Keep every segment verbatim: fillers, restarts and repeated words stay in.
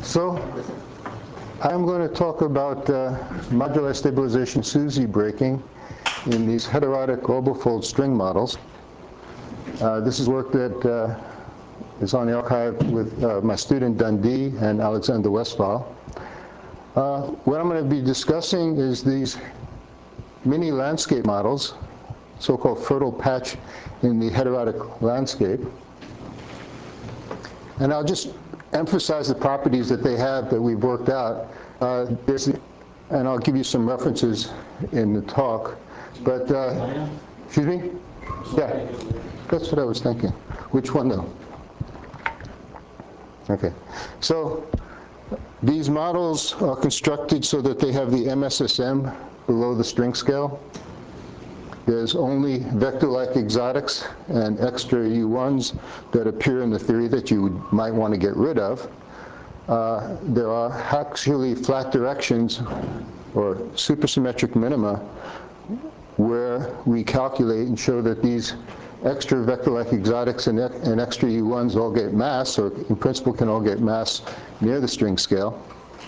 So I'm going to talk about uh, moduli stabilization SUSY breaking in these heterotic orbifold string models. Uh, this is work that uh, is on the archive with uh, my student Dundee and Alexander Westphal. Uh, what I'm going to be discussing is these mini landscape models, so-called fertile patch in the heterotic landscape. And I'll just emphasize the properties that they have that we've worked out. Uh, there's, and I'll give you some references in the talk. But, uh, excuse me? Yeah, that's what I was thinking. Which one though? Okay, so these models are constructed so that they have the M S S M below the string scale. There's only vector-like exotics and extra U ones that appear in the theory that you would, might want to get rid of. Uh, there are actually flat directions or supersymmetric minima where we calculate and show that these extra vector-like exotics and, and extra U ones all get mass, or in principle can all get mass near the string scale.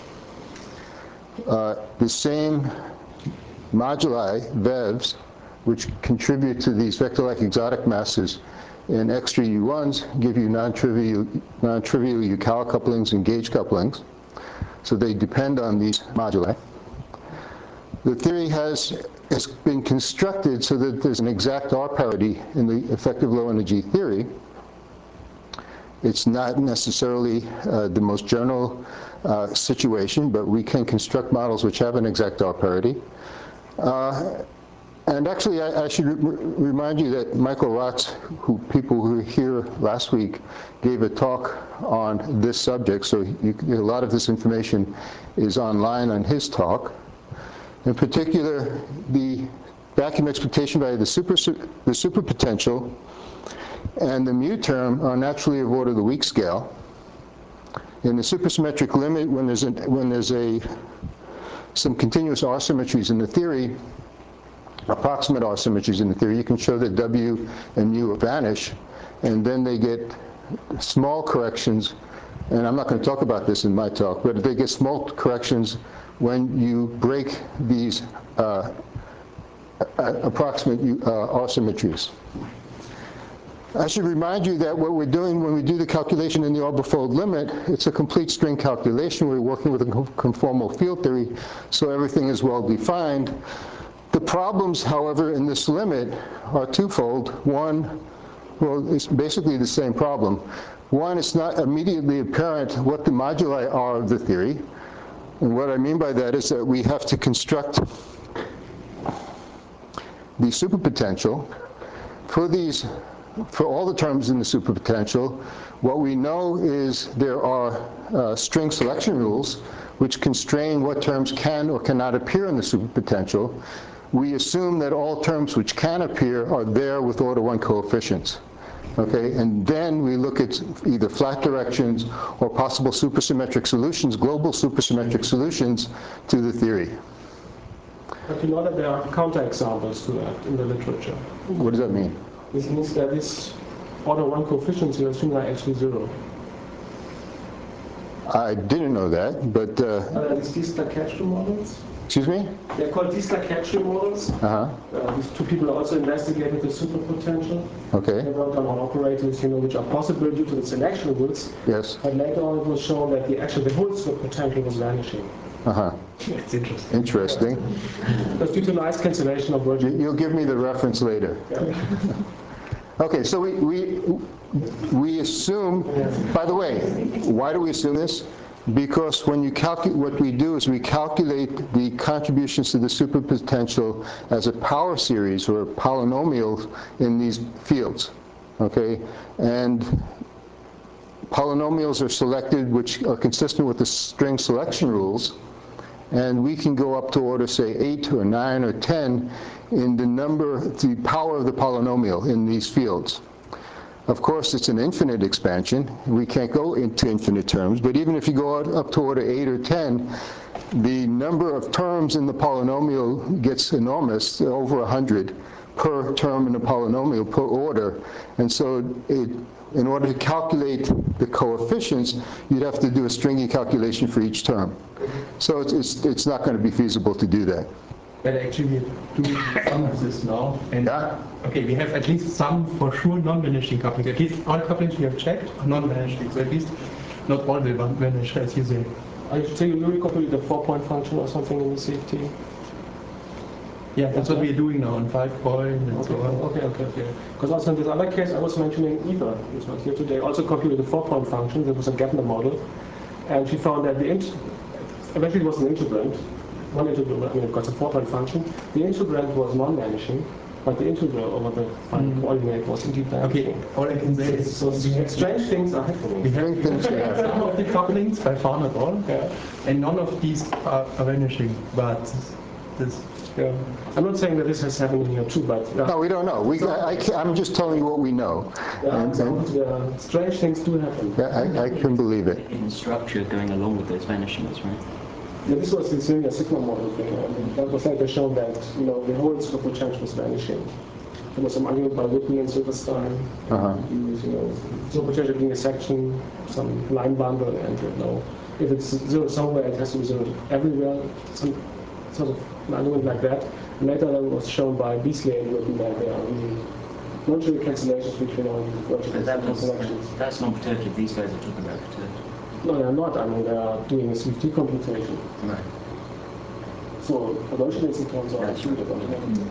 Uh, the same moduli, V E Vs, which contribute to these vector-like exotic masses in extra U ones, give you non-trivial non-trivial Yukawa couplings and gauge couplings. So they depend on these moduli. The theory has, has been constructed so that there's an exact R parity in the effective low energy theory. It's not necessarily uh, the most general uh, situation, but we can construct models which have an exact R parity. Uh, And actually, I, I should re remind you that Michael Rotz, who people who were here last week, gave a talk on this subject. So you, a lot of this information is online on his talk. In particular, the vacuum expectation value, the super, the superpotential, and the mu term are naturally of order the weak scale. In the supersymmetric limit, when there's a, when there's a some continuous R symmetries in the theory, approximate R symmetries in the theory, you can show that W and mu vanish, and then they get small corrections, and I'm not going to talk about this in my talk, but they get small corrections when you break these uh, approximate uh, R symmetries. I should remind you that what we're doing when we do the calculation in the orbifold limit, it's a complete string calculation. We're working with a conformal field theory, so everything is well defined. The problems, however, in this limit are twofold. One, well, it's basically the same problem. One, it's not immediately apparent what the moduli are of the theory. And what I mean by that is that we have to construct the superpotential. For these, for all the terms in the superpotential, what we know is there are uh, string selection rules which constrain what terms can or cannot appear in the superpotential. We assume that all terms which can appear are there with order one coefficients. Okay, and then we look at either flat directions or possible supersymmetric solutions, global supersymmetric solutions to the theory. But you know that there are counterexamples to that in the literature. What does that mean? This means that these order one coefficients you assume are actually zero. I didn't know that, but... Uh, uh, these Diesler-Catchy models? Excuse me? They're called Diesler-Catchy models. Uh-huh. Uh, these two people also investigated the superpotential. Okay. They worked on operators, you know, which are possible due to the selection rules. Yes. But later on it was shown that the actually the whole superpotential was vanishing. Uh-huh. It's interesting. Interesting. Because due to noise cancellation of virtual... You'll give me the reference later. Yeah. Okay, so we, we, we assume, by the way, why do we assume this? Because when you calculate, what we do is we calculate the contributions to the superpotential as a power series or polynomial in these fields, okay? And polynomials are selected which are consistent with the string selection rules, and we can go up to order, say, eight or nine or ten in the number, the power of the polynomial in these fields. Of course, it's an infinite expansion. We can't go into infinite terms, but even if you go up to order eight or ten, the number of terms in the polynomial gets enormous, over one hundred, per term in a polynomial, per order. And so it, in order to calculate the coefficients, you'd have to do a stringy calculation for each term. So it's, it's, it's not going to be feasible to do that. But actually we're doing some of this now. And Yeah. okay, we have at least some for sure non-vanishing couplings. At least all couplings we have checked are non-vanishing. So at least not all will vanish, as you say. I should say you recopy the four-point function or something in the C F T. Yeah, that's what we're doing now on five point and Okay, so on. okay, okay, okay. Because also in this other case, I was mentioning Eva, which was here today, also computed the four-point function. There was a gap in the model, and she found that the int eventually it was an integrand, one integral. I mean, it got a four-point function. The integrand was non-vanishing, but the integral over the final Mm. coordinate was indeed vanishing. Okay, all I can say is So strange things are happening. we have Strange things are happening. some of the couplings, by far not all, Yeah. and none of these are, are vanishing. But this, Yeah. I'm not saying that this has happened in here too, but yeah. No, we don't know. We, I, I can't- I'm just telling you what we know. Yeah, And- and- so, yeah, strange things do happen. yeah, I, I can believe it. In the structure going along with those vanishings, right? Yeah, this was the linear sigma model thing. And that was later shown that you know the whole superpotential was vanishing. There was some argument by Whitney and Silverstein. Uh-huh. You know, superpotential being a section, some line bundle, and you know, if it's zero somewhere, it has to be zero everywhere. Some sort of an argument like that. And later that was shown by Beasley and Whitney that there are really non-trivial cancellations between all the virtual But that was, connections. that's not perturbative. These guys are talking about perturbative. No, they're not. I mean, they are doing a C F T computation. Right. So eventually it turns out That's it's really about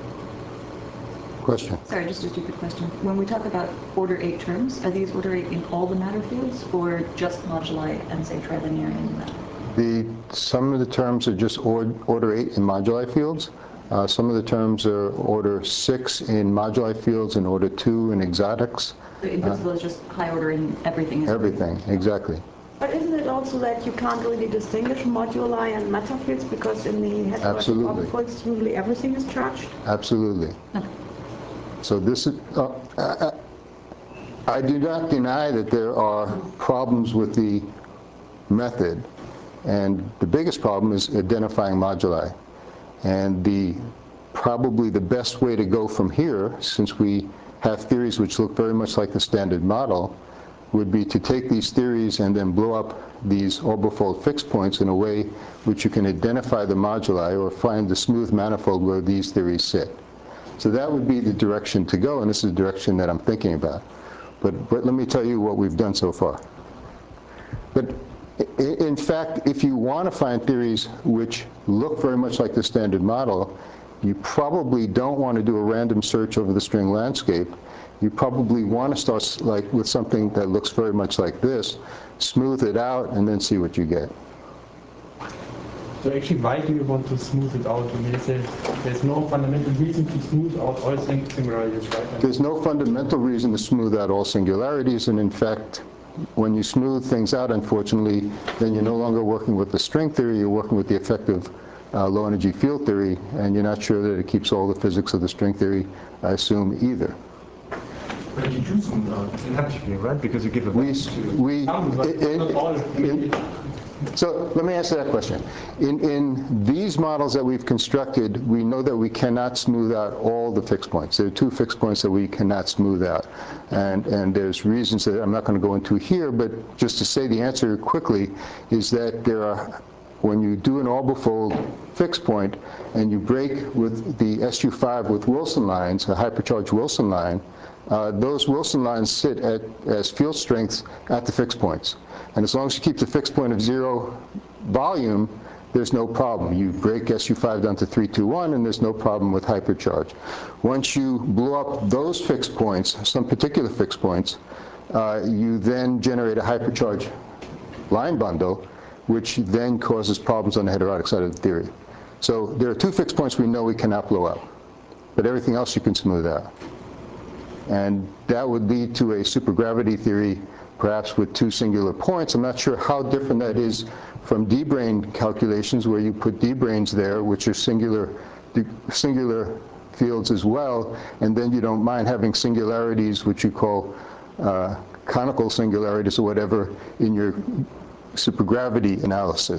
Question? Sorry, just a stupid question. When we talk about order eight terms, are these order eight in all the matter fields or just moduli and say trilinear in the matter? The, some of the terms are just or, order eight in moduli fields. Uh, some of the terms are order six in moduli fields and order two in exotics. So in principle, it's just high order in everything. is- Everything, exactly. But isn't it also that you can't really distinguish moduli and matter fields because in the heterogeneous Absolutely. orbifolds usually everything is charged? Absolutely. Okay. So this is, uh, I, I do not deny that there are problems with the method, and the biggest problem is identifying moduli. And the probably the best way to go from here, since we have theories which look very much like the standard model, would be to take these theories and then blow up these orbifold fixed points in a way which you can identify the moduli or find the smooth manifold where these theories sit. So that would be the direction to go, and this is the direction that I'm thinking about. But, but let me tell you what we've done so far. But i- in fact, if you want to find theories which look very much like the standard model, you probably don't want to do a random search over the string landscape. You probably want to start s- like with something that looks very much like this, smooth it out, and then see what you get. so actually, why do you want to smooth it out? When you say there's no fundamental reason to smooth out all sing- singularities, right? There's no fundamental reason to smooth out all singularities, and in fact, when you smooth things out, unfortunately, then you're no longer working with the string theory, you're working with the effective uh, low-energy field theory, and you're not sure that it keeps all the physics of the string theory, I assume, either. But you do smooth out inevitably, right? Because you give a We, we, Some, but it- not all. it- So let me answer that question. In, in these models that we've constructed, we know that we cannot smooth out all the fixed points. There are two fixed points that we cannot smooth out. And, and there's reasons that I'm not going to go into here, but just to say the answer quickly is that there are, when you do an orbifold fixed point and you break with the S U five with Wilson lines, a hypercharged Wilson line, uh, those Wilson lines sit at, as field strengths at the fixed points. And as long as you keep the fixed point of zero volume, there's no problem. You break S U five down to three two one, and there's no problem with hypercharge. Once you blow up those fixed points, some particular fixed points, uh, you then generate a hypercharge line bundle, which then causes problems on the heterotic side of the theory. So there are two fixed points we know we cannot blow up, but everything else you can smooth out. And that would lead to a supergravity theory, perhaps with two singular points. I'm not sure how different that is from D-brane calculations, where you put D-branes there, which are singular, singular fields as well, and then you don't mind having singularities, which you call uh, conical singularities or whatever, in your supergravity analysis.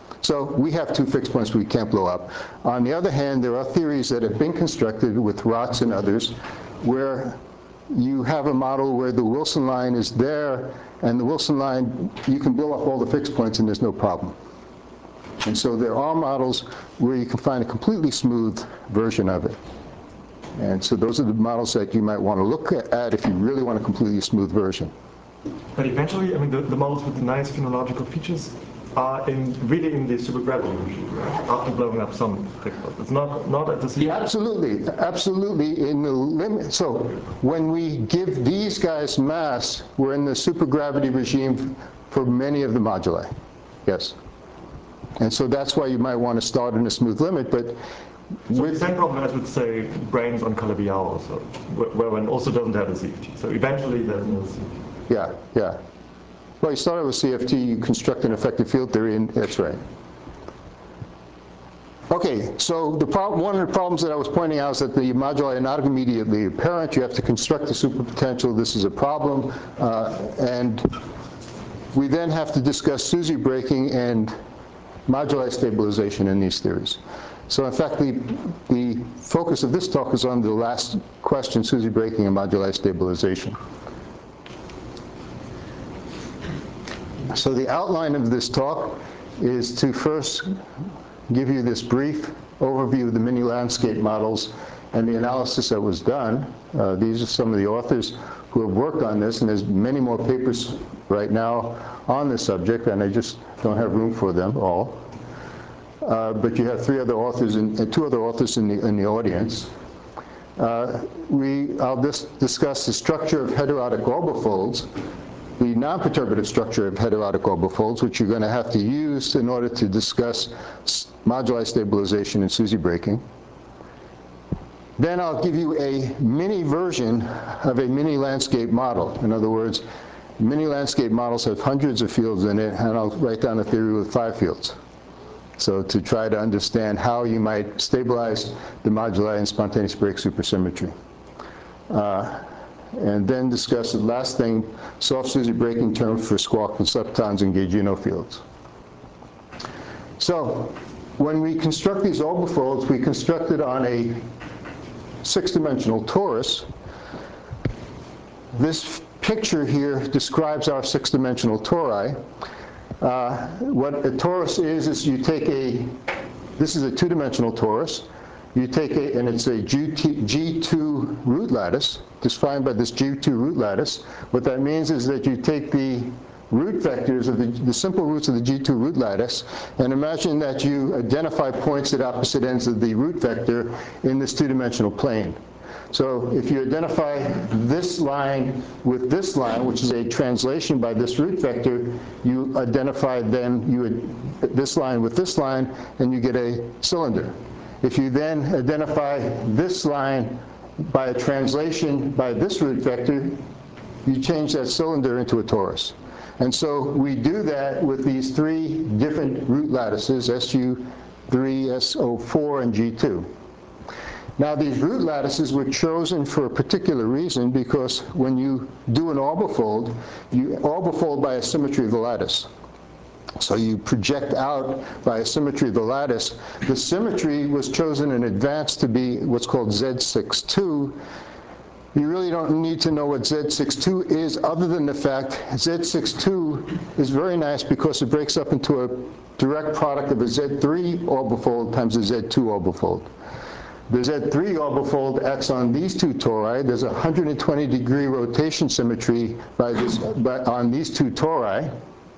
So we have two fixed points we can't blow up. On the other hand, there are theories that have been constructed with Rotz and others where you have a model where the Wilson line is there, and the Wilson line, you can blow up all the fixed points and there's no problem. And so there are models where you can find a completely smooth version of it. And so those are the models that you might want to look at if you really want a completely smooth version. But eventually, I mean, the, the models with the nice phenological features are in, really in the supergravity regime, right? After blowing up some fixed points. It's not, not at the same Yeah, absolutely, absolutely. In the limit, so when we give these guys mass, we're in the supergravity regime for many of the moduli. Yes. And so that's why you might want to start in a smooth limit, but So with the same problem as with, say, brains on Calabi-Yau also, where where one also doesn't have a C F T. So eventually there's no C F T. yeah, yeah. Well, you start with C F T, you construct an effective field theory, and that's right. Okay, so the problem, one of the problems that I was pointing out is that the moduli are not immediately apparent. You have to construct a superpotential. This is a problem. Uh, and we then have to discuss SUSY breaking and moduli stabilization in these theories. So in fact, the, the focus of this talk is on the last question, SUSY breaking and moduli stabilization. So the outline of this talk is to first give you this brief overview of the mini landscape models and the analysis that was done. Uh, these are some of the authors who have worked on this, and there's many more papers right now on this subject, and I just don't have room for them all. Uh, but you have three other authors and uh, two other authors in the in the audience. Uh, we I'll just discuss the structure of heterotic orbifolds, the non-perturbative structure of heterotic orbifolds, which you're going to have to use in order to discuss moduli stabilization and SUSY breaking. Then I'll give you a mini version of a mini landscape model. In other words, mini landscape models have hundreds of fields in it, and I'll write down a theory with five fields. So to try to understand how you might stabilize the moduli in spontaneous break supersymmetry. Uh, and then discuss the last thing, soft SUSY breaking terms for squawk and leptons and gaugino fields. So when we construct these orbifolds, we construct it on a six-dimensional torus. This picture here describes our six-dimensional tori. Uh, what a torus is, is you take a, this is a two-dimensional torus. You take a, and it's a G two root lattice, defined by this G two root lattice. What that means is that you take the root vectors of the, the simple roots of the G two root lattice, and imagine that you identify points at opposite ends of the root vector in this two-dimensional plane. So if you identify this line with this line, which is a translation by this root vector, you identify then you this line with this line, and you get a cylinder. If you then identify this line by a translation by this root vector, you change that cylinder into a torus. And so we do that with these three different root lattices, S U three, S O four, and G two. Now these root lattices were chosen for a particular reason, because when you do an orbifold, you orbifold by a symmetry of the lattice. So you project out by a symmetry of the lattice. The symmetry was chosen in advance to be what's called Z six two. You really don't need to know what Z six two is, other than the fact Z six two is very nice because it breaks up into a direct product of a Z three orbifold times a Z two orbifold. The Z three orbifold acts on these two tori. There's a one hundred twenty degree rotation symmetry by this, by, on these two tori.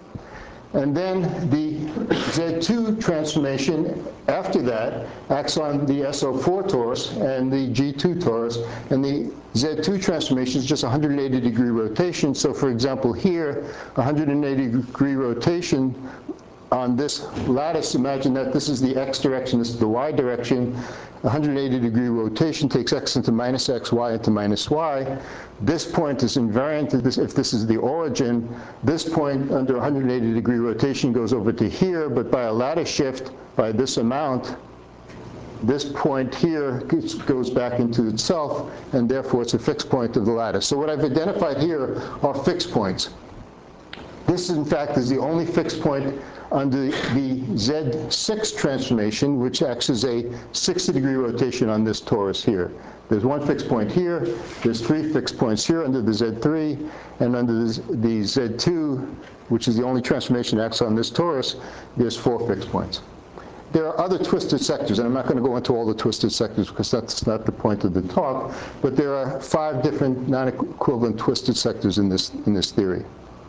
And then the Z two transformation after that acts on the S O four torus and the G two torus. And the Z two transformation is just one hundred eighty degree rotation. So for example here, one hundred eighty degree rotation on this lattice, imagine that this is the x direction, this is the y direction. one hundred eighty degree rotation takes x into minus x, y into minus y. This point is invariant if this, if this is the origin. This point under one hundred eighty degree rotation goes over to here, but by a lattice shift by this amount, this point here goes back into itself, and therefore it's a fixed point of the lattice. So what I've identified here are fixed points. This this, in fact, is the only fixed point under the Z six transformation, which acts as a sixty degree rotation on this torus here. There's one fixed point here, there's three fixed points here under the Z three, and under the Z two, which is the only transformation that acts on this torus, there's four fixed points. There are other twisted sectors, and I'm not going to go into all the twisted sectors because that's not the point of the talk, but there are five different non-equivalent twisted sectors in this, in this theory.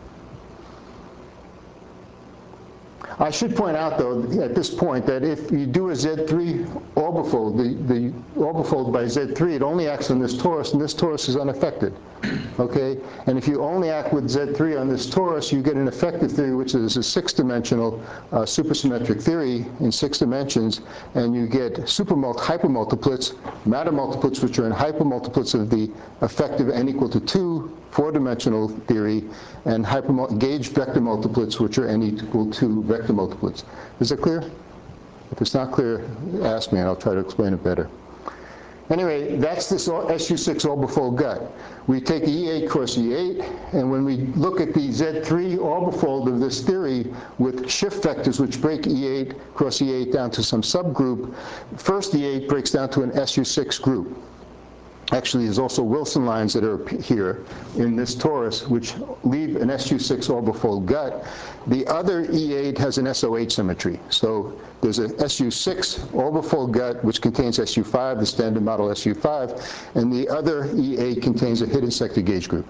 I should point out, though, at this point, that if you do a Z three orbifold, the, the orbifold by Z three, it only acts on this torus, and this torus is unaffected, okay? And if you only act with Z three on this torus, you get an effective theory, which is a six-dimensional uh, supersymmetric theory in six dimensions, and you get supermult hypermultiplets, matter multiplets, which are in hypermultiplets of the effective n equal to two, four-dimensional theory, and gauge vector multiplets, which are n equal to vector multiplets. Is it clear? If it's not clear, ask me and I'll try to explain it better. Anyway, that's this S U six orbifold gut. We take E eight cross E eight, and when we look at the Z three orbifold of this theory with shift vectors which break E eight cross E eight down to some subgroup, first E eight breaks down to an S U six group. Actually, there's also Wilson lines that are here in this torus, which leave an S U six orbifold gut. The other E eight has an S O H symmetry. So there's a S U six orbifold gut, which contains S U five, the standard model S U five, and the other E eight contains a hidden sector gauge group.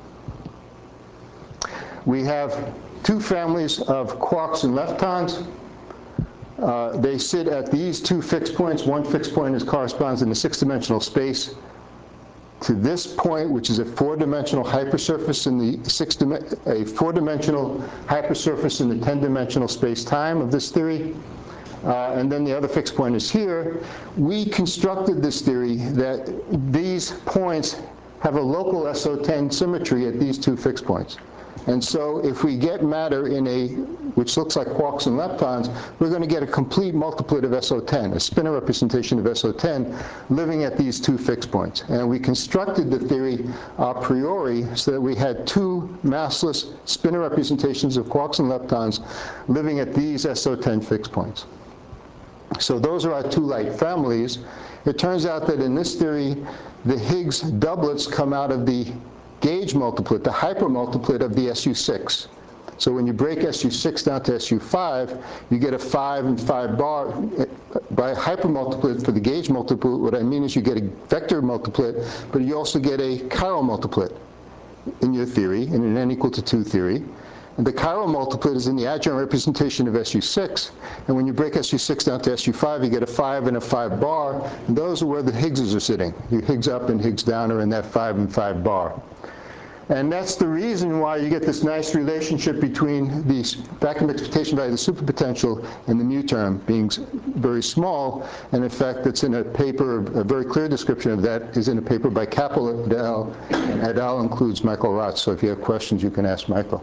We have two families of quarks and leptons. Uh, they sit at these two fixed points. One fixed point is corresponds in the six-dimensional space to this point, which is a four-dimensional hypersurface in the six a four-dimensional hypersurface in the ten-dimensional space-time of this theory. Uh, and then the other fixed point is here. We constructed this theory that these points have a local S O ten symmetry at these two fixed points. And so if we get matter in a, which looks like quarks and leptons, we're going to get a complete multiplet of S O ten, a spinor representation of S O ten, living at these two fixed points. And we constructed the theory a priori so that we had two massless spinor representations of quarks and leptons living at these S O ten fixed points. So those are our two light families. It turns out that in this theory, the Higgs doublets come out of the gauge multiplet, the hypermultiplet of the S U six. So when you break S U six down to S U five, you get a five and five bar. By hypermultiplet for the gauge multiplet, what I mean is you get a vector multiplet, but you also get a chiral multiplet in your theory, in an n equal to two theory. And the chiral multiplet is in the adjoint representation of S U six, and when you break S U six down to S U five, you get a five and a five bar, and those are where the Higgses are sitting. Your Higgs up and Higgs down are in that five and five bar. And that's the reason why you get this nice relationship between the vacuum excitation value of the superpotential and the mu term being very small. And in fact, it's in a paper, a very clear description of that is in a paper by Kappel et al. And et al. Includes Michael Rotz. So if you have questions, you can ask Michael.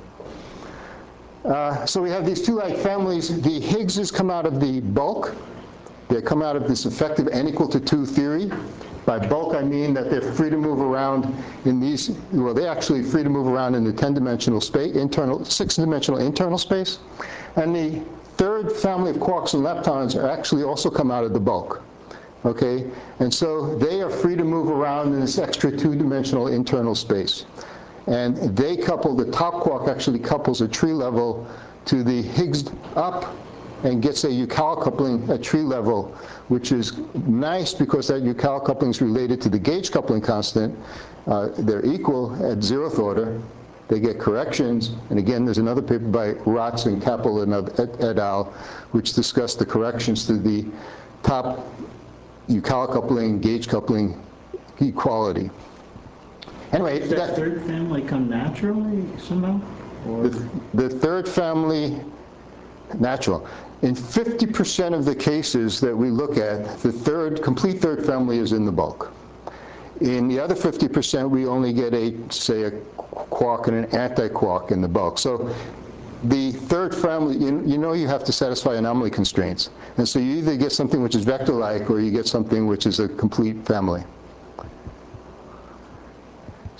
Uh, so we have these two light families. The Higgses come out of the bulk. They come out of this effective n equal to two theory. By bulk, I mean that they're free to move around in these, well, they're actually free to move around in the ten-dimensional space, internal, six-dimensional internal space. And the third family of quarks and leptons are actually also come out of the bulk. Okay? And so they are free to move around in this extra two-dimensional internal space. And they couple, the top quark actually couples at tree level to the Higgs up and gets a Yukawa coupling at tree level, which is nice because that Yukawa coupling is related to the gauge coupling constant. Uh, they're equal at zeroth order. They get corrections. And again, there's another paper by Rotz and Kappel and et al., which discuss the corrections to the top Yukawa coupling, gauge coupling equality. Anyway, Does that, that third family come naturally somehow? Or? The, the third family, natural. In fifty percent of the cases that we look at, the third, complete third family is in the bulk. In the other fifty percent, we only get a, say, a quark and an anti-quark in the bulk. So the third family, you, you know you have to satisfy anomaly constraints. And so you either get something which is vector-like or you get something which is a complete family.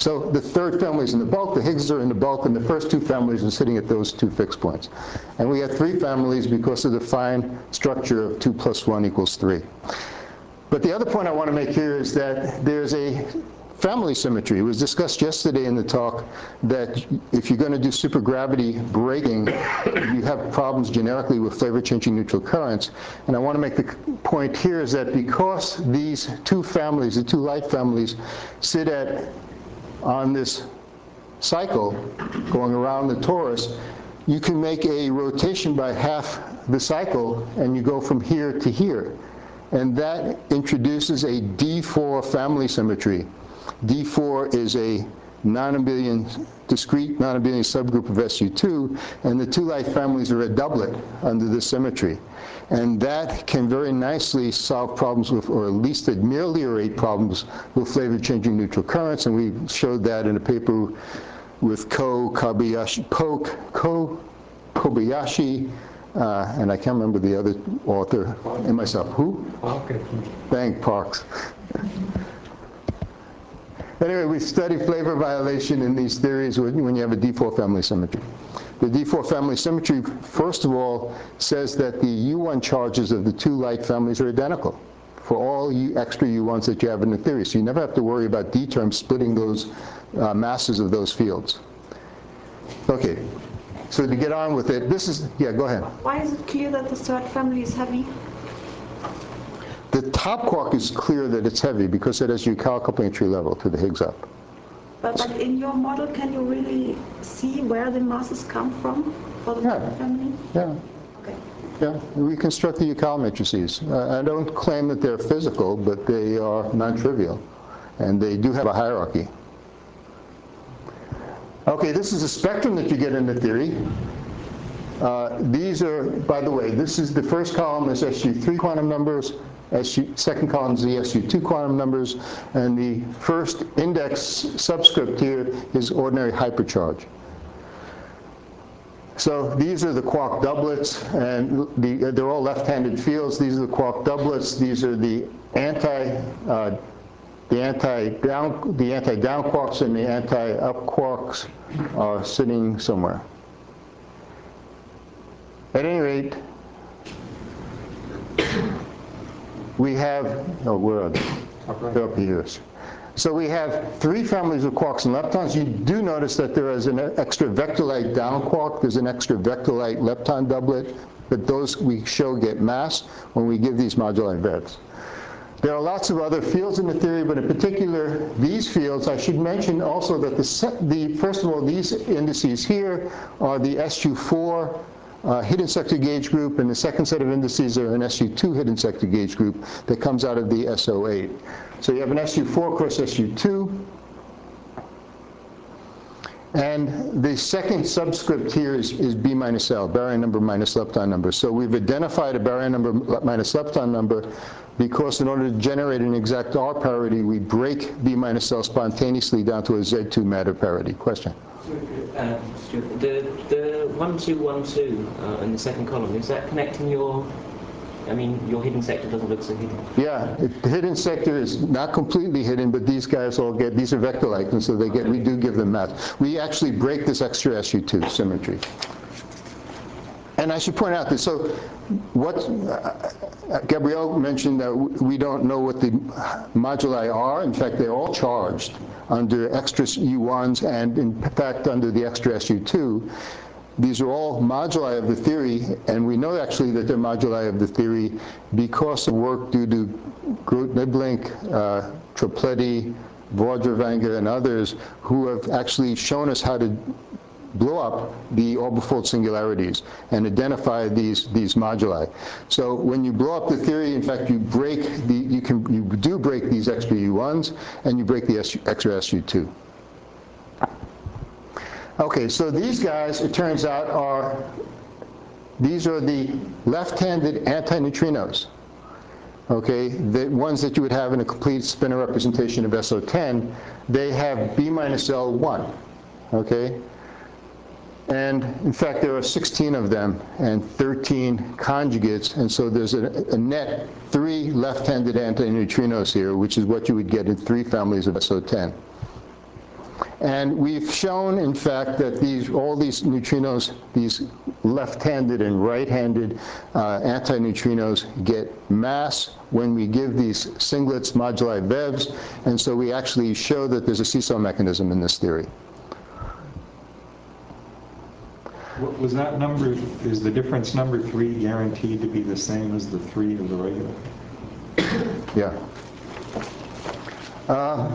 So the third family is in the bulk, the Higgs are in the bulk, and the first two families are sitting at those two fixed points. And we have three families because of the fine structure of two plus one equals three. But the other point I want to make here is that there's a family symmetry. It was discussed yesterday in the talk that if you're going to do supergravity breaking, you have problems generically with flavor-changing neutral currents. And I want to make the point here is that because these two families, the two light families, sit at on this cycle going around the torus, you can make a rotation by half the cycle, and you go from here to here. And that introduces a D four family symmetry. D four is a non-abelian, discrete non-abelian subgroup of S U two, and the two light families are a doublet under this symmetry. And that can very nicely solve problems with, or at least ameliorate problems with flavor-changing neutral currents, and we showed that in a paper with Ko, Kobayashi, Poke, Ko, Kobayashi, uh, and I can't remember the other author, and myself. Who? Okay. Thank Parks. Anyway, we study flavor violation in these theories when you have a D four family symmetry. The D four family symmetry, first of all, says that the U one charges of the two light families are identical for all U, extra U ones that you have in the theory. So you never have to worry about D terms splitting those uh, masses of those fields. Okay, so to get on with it, this is, yeah, go ahead. Why is it clear that the third family is heavy? The top quark is clear that it's heavy because it has Yukawa coupling tree level to the Higgs up. But, but in your model, can you really see where the masses come from for the Yeah. third family? Yeah. Okay. Yeah, we construct the Yukawa matrices. Uh, I don't claim that they're physical, but they are non-trivial, and they do have a hierarchy. Okay, this is a spectrum that you get in the theory. Uh, these are, by the way, this is the first column is S U three quantum numbers, S U, second column is the S U two quantum numbers, and the first index subscript here is ordinary hypercharge. So these are the quark doublets, and the, they're all left-handed fields. These are the quark doublets. These are the anti, uh, the anti-down, the anti-down quarks and the anti-up quarks are sitting somewhere. At any rate, we have, oh, where are they? They're up here. So we have three families of quarks and leptons. You do notice that there is an extra vector light down quark. There's an extra vector light lepton doublet, but those we show get mass when we give these moduli vectors. There are lots of other fields in the theory, but in particular, these fields, I should mention also that the, set, the first of all, these indices here are the S U four uh, hidden sector gauge group, and the second set of indices are an S U two hidden sector gauge group that comes out of the S O eight. So you have an S U four cross S U two. And the second subscript here is, is B minus L, baryon number minus lepton number. So we've identified a baryon number minus lepton number because in order to generate an exact R parity, we break B minus L spontaneously down to a Z two matter parity. Question? Uh, Stuart, the, the one two one two uh, in the second column, is that connecting your, I mean, your hidden sector doesn't look so hidden. Yeah, it, the hidden sector is not completely hidden, but these guys all get, these are vector light, and so they get, we do give them mass. We actually break this extra S U two symmetry. And I should point out that, so what, uh, Gabrielle mentioned that we don't know what the moduli are. In fact, they're all charged under extra U ones and in fact under the extra S U two. These are all moduli of the theory, and we know actually that they're moduli of the theory because of work due to Groth-Niblink, uh, Tripletti, Vajravangur, and others who have actually shown us how to blow up the orbifold singularities and identify these these moduli. So when you blow up the theory, in fact, you break the you can you do break these extra U ones and you break the S U, extra S U two. Okay, so these guys, it turns out, are these are the left-handed antineutrinos. Okay, the ones that you would have in a complete spinor representation of S O ten, they have B minus L one. Okay. And in fact, there are sixteen of them and thirteen conjugates, and so there's a, a net three left-handed antineutrinos here, which is what you would get in three families of S O ten. And we've shown, in fact, that these, all these neutrinos, these left-handed and right-handed uh, antineutrinos get mass when we give these singlets moduli V E Vs, and so we actually show that there's a seesaw mechanism in this theory. What was that number, is the difference number three guaranteed to be the same as the three of the regular? Yeah. Uh,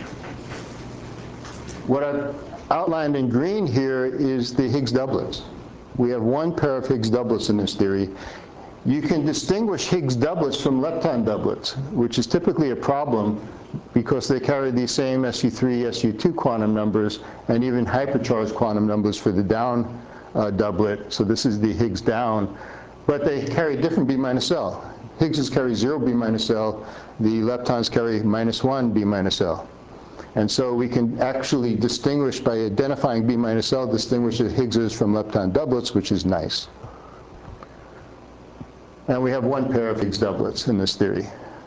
what I've outlined in green here is the Higgs doublets. We have one pair of Higgs doublets in this theory. You can distinguish Higgs doublets from lepton doublets, which is typically a problem because they carry the same S U three, S U two quantum numbers, and even hypercharged quantum numbers for the down uh, doublet. So this is the Higgs down, but they carry different B minus L. Higgses carry zero B minus L. The leptons carry minus one B minus L. And so we can actually distinguish, by identifying B minus L, distinguish the Higgses from lepton doublets, which is nice. And we have one pair of Higgs doublets in this theory.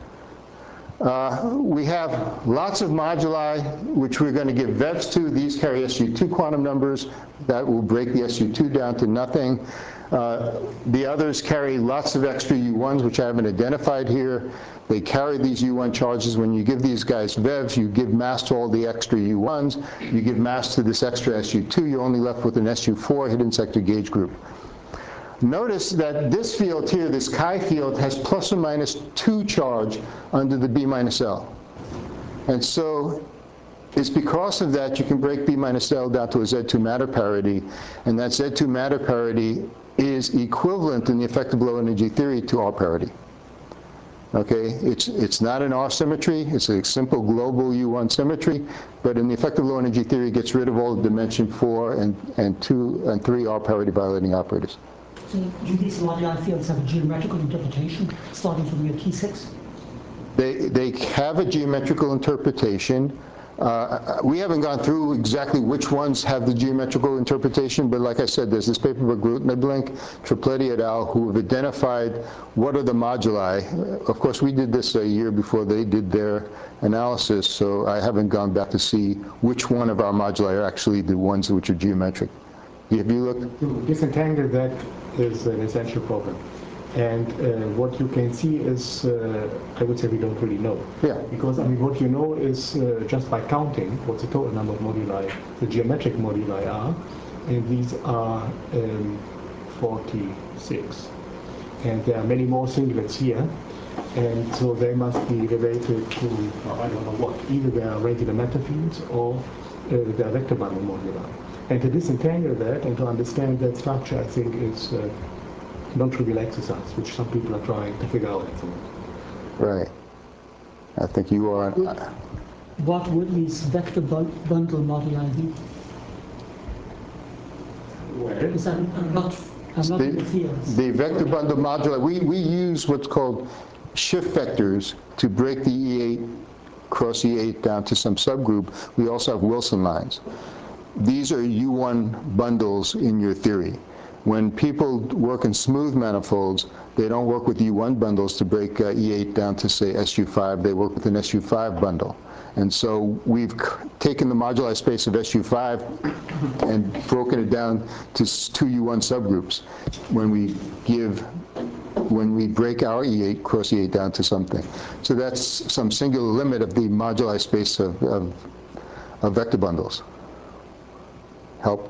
Uh, we have lots of moduli, which we're going to give V E Vs to. These carry S U two quantum numbers. That will break the S U two down to nothing. Uh, the others carry lots of extra U ones, which I haven't identified here. They carry these U one charges. When you give these guys V E Vs, you give mass to all the extra U ones. You give mass to this extra S U two. You're only left with an S U four hidden sector gauge group. Notice that this field here, this chi field, has plus or minus two charge under the B minus L. And so it's because of that you can break B minus L down to a Z two matter parity, and that Z two matter parity is equivalent in the effective low energy theory to R parity. Okay, it's, it's not an R symmetry, it's a simple global U one symmetry, but in the effective low energy theory it gets rid of all the dimension four and, and two and three R parity violating operators. So do these moduli fields have a geometrical interpretation starting from your T six? They, they have a geometrical interpretation. Uh, we haven't gone through exactly which ones have the geometrical interpretation, but like I said, there's this paper by Grotneblink, Tripletti et al., who have identified what are the moduli. Of course, we did this a year before they did their analysis, so I haven't gone back to see which one of our moduli are actually the ones which are geometric. Have you looked? To disentangle that is an essential problem. And uh, what you can see is, uh, I would say we don't really know. Yeah. Because, I mean, what you know is uh, just by counting what the total number of moduli, the geometric moduli are, and these are um, forty-six. And there are many more singlets here, and so they must be related to, well, I don't know what, either they are regular matter fields or uh, they are vector bundle moduli. And to disentangle that and to understand that structure, I think, is uh, non-trivial exercise, which some people are trying to figure out at the moment. Right. I think you are. What would these vector bu bundle moduli be? Well, Because I'm, I'm not, I'm not The, in the fields. the vector bundle moduli, we, we use what's called shift vectors to break the E eight cross E eight down to some subgroup. We also have Wilson lines. These are U one bundles in your theory. When people work in smooth manifolds, they don't work with U one bundles to break uh, E eight down to, say, S U five. They work with an S U five bundle. And so we've taken the moduli space of S U five and broken it down to two U one subgroups when we give, when we break our E eight, cross E eight down to something. So that's some singular limit of the moduli space of, of, of vector bundles. Help?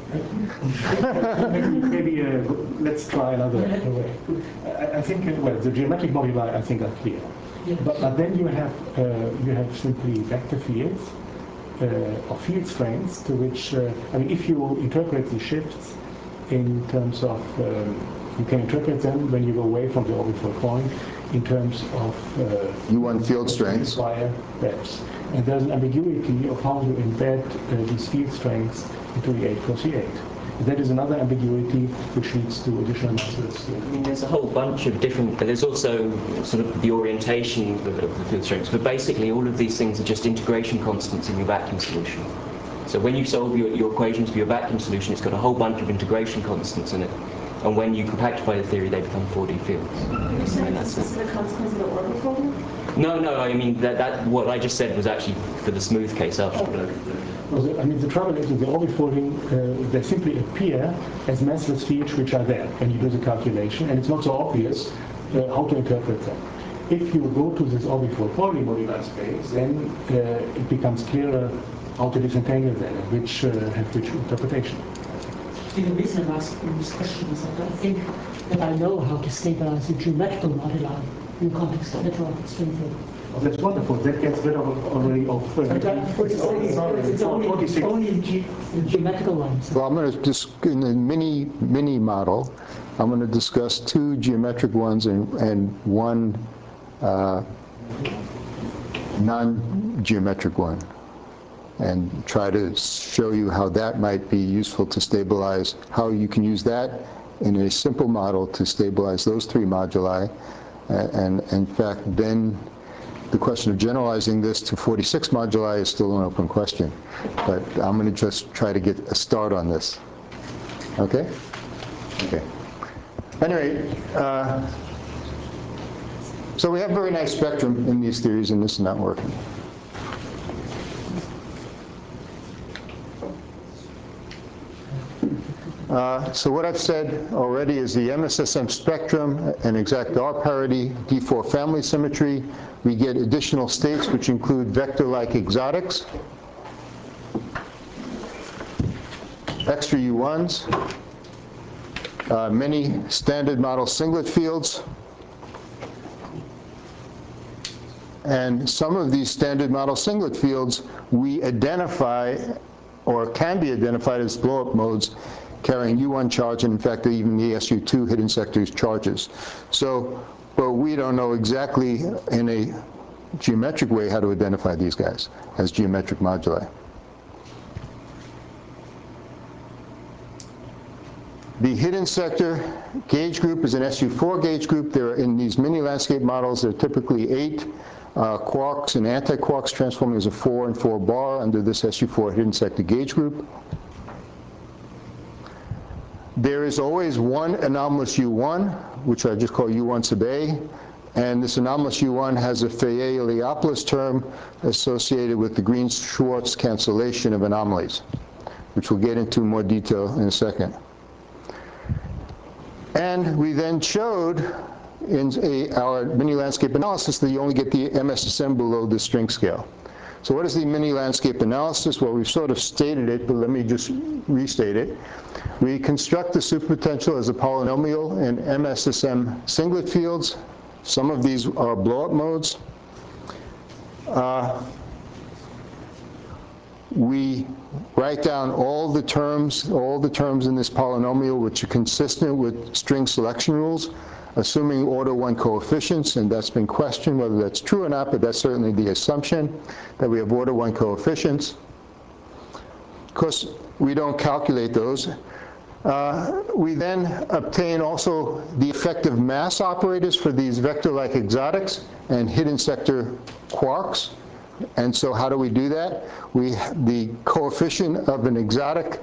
maybe maybe uh, let's try another way. I, I think, uh, well, the geometric moduli, I think, are clear. Yes. But, but then you have uh, you have simply vector fields uh, or field strengths to which, uh, I mean, if you interpret the shifts in terms of, um, you can interpret them when you go away from the orbital point in terms of uh, U one field strengths. Via reps. And there's an ambiguity of how you embed uh, these field strengths into the eight cross E eight. That is another ambiguity which leads to additional methods. I mean, there's a whole bunch of different, there's also sort of the orientation of, of the field strengths, but basically all of these things are just integration constants in your vacuum solution. So when you solve your, your equations for your vacuum solution, it's got a whole bunch of integration constants in it. and when you compactify the theory, they become four D fields. You're saying this is the consequence of the orbital folding? No, no, I mean, that, that what I just said was actually for the smooth case after. Well, the- I mean, the trouble is with the orbital folding, uh, they simply appear as massless fields which are there when you do the calculation, and it's not so obvious uh, how to interpret them. If you go to this orbital folding modular space, then uh, it becomes clearer how to disentangle them and which uh, have which interpretation. See, the reason I'm asking this question is that I think that I know how to stabilize the geometrical moduli in the context of literal string theory. Oh, that's wonderful. That gets rid of already of. Uh, But that- it's only, it's only, it's only, only in ge- in geometrical lines. Well, I'm going to just, in the mini, mini model, I'm going to discuss two geometric ones and, and one uh, non-geometric one, and try to show you how that might be useful to stabilize, how you can use that in a simple model to stabilize those three moduli. Uh, and, and in fact, then the question of generalizing this to forty-six moduli is still an open question. But I'm going to just try to get a start on this. Okay? Okay. Anyway, uh, so we have a very nice spectrum in these theories, and this is not working. Uh, so what I've said already is the M S S M spectrum, an exact R parity, D four family symmetry. We get additional states which include vector-like exotics, extra U ones, uh, many standard model singlet fields, and some of these standard model singlet fields we identify or can be identified as blow-up modes carrying U one charge, and in fact even the S U two hidden sectors charges. So, but we don't know exactly in a geometric way how to identify these guys as geometric moduli. The hidden sector gauge group is an S U four gauge group. There are, in these mini landscape models, there are typically eight uh, quarks and anti-quarks transforming as a four and four bar under this S U four hidden sector gauge group. There is always one anomalous U one, which I just call U one sub A, and this anomalous U one has a Fayet-Iliopoulos term associated with the Green-Schwarz cancellation of anomalies, which we'll get into more detail in a second. And we then showed in a, our mini landscape analysis that you only get the M S S M below the string scale. So what is the mini landscape analysis? Well, we've sort of stated it, but let me just restate it. We construct the superpotential as a polynomial in M S S M singlet fields. Some of these are blow-up modes. Uh, we write down all the terms, all the terms in this polynomial which are consistent with string selection rules, assuming order one coefficients, and that's been questioned whether that's true or not, but that's certainly the assumption that we have order one coefficients. Of course, we don't calculate those. Uh, we then obtain also the effective mass operators for these vector-like exotics and hidden sector quarks. And so how do we do that? We, the coefficient of an exotic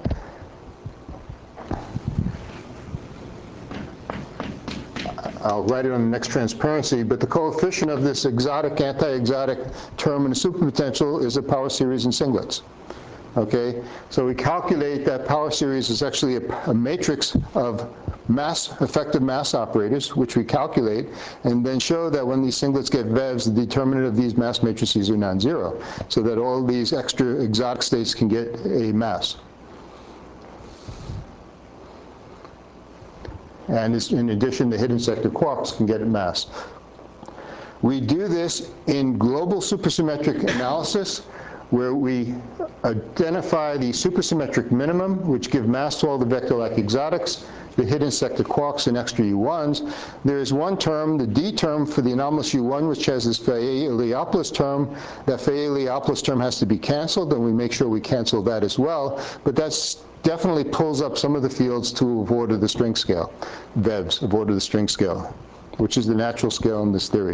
I'll write it on the next transparency, but the coefficient of this exotic, anti-exotic term in the superpotential is a power series in singlets. Okay, so we calculate that power series is actually a, a matrix of mass, effective mass operators, which we calculate, and then show that when these singlets get V E Vs, the determinant of these mass matrices are non-zero, so that all these extra exotic states can get a mass. And in addition, the hidden sector quarks can get a mass. We do this in global supersymmetric analysis, where we identify the supersymmetric minimum, which give mass to all the vector-like exotics, the hidden sector quarks and extra U ones. There is one term, the D term for the anomalous U one, which has this Fayet-Iliopoulos term. That Fayet-Iliopoulos term has to be canceled, and we make sure we cancel that as well. But that's definitely pulls up some of the fields to of order the string scale, V E Vs, of order the string scale, which is the natural scale in this theory.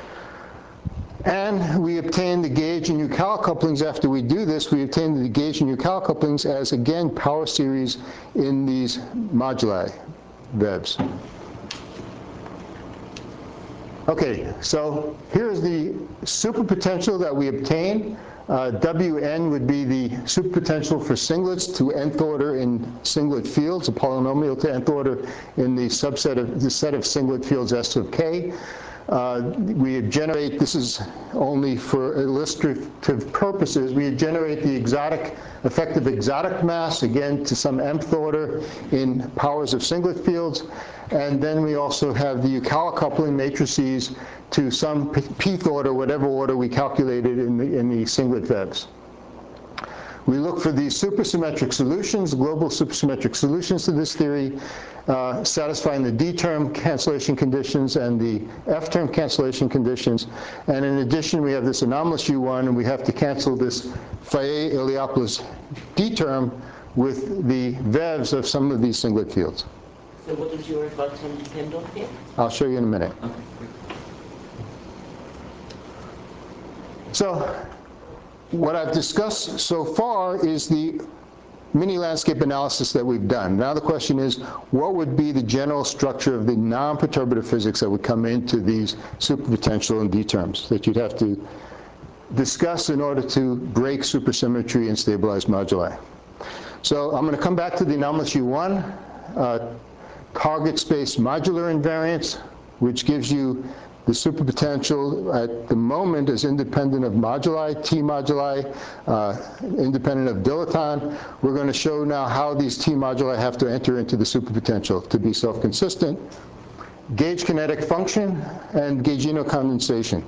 And we obtain the gauge and Yukawa couplings. After we do this, we obtain the gauge and Yukawa couplings as, again, power series in these moduli. V E Vs. Okay, so here's the superpotential that we obtain. Uh, W N would be the superpotential for singlets to nth order in singlet fields, a polynomial to nth order in the subset of the set of singlet fields S of K. Uh, we generate, this is only for illustrative purposes, we generate the exotic, effective exotic mass, again, to some nth order in powers of singlet fields. And then we also have the Yukawa coupling matrices to some pth order, whatever order we calculated in the, in the singlet V E Vs. We look for these supersymmetric solutions, global supersymmetric solutions to this theory, uh, satisfying the D-term cancellation conditions and the F-term cancellation conditions. And in addition, we have this anomalous U one, and we have to cancel this Fayet-Iliopoulos D-term with the V E Vs of some of these singlet fields. So what does your above term depend on here? I'll show you in a minute. Okay. So what I've discussed so far is the mini landscape analysis that we've done. Now the question is, what would be the general structure of the non-perturbative physics that would come into these superpotential and D terms that you'd have to discuss in order to break supersymmetry and stabilize moduli? So I'm going to come back to the anomalous U one, uh, target space modular invariance, which gives you the superpotential at the moment is independent of moduli, T moduli, uh, independent of dilaton. We're going to show now how these T moduli have to enter into the superpotential to be self-consistent. Gauge kinetic function and gaugino condensation.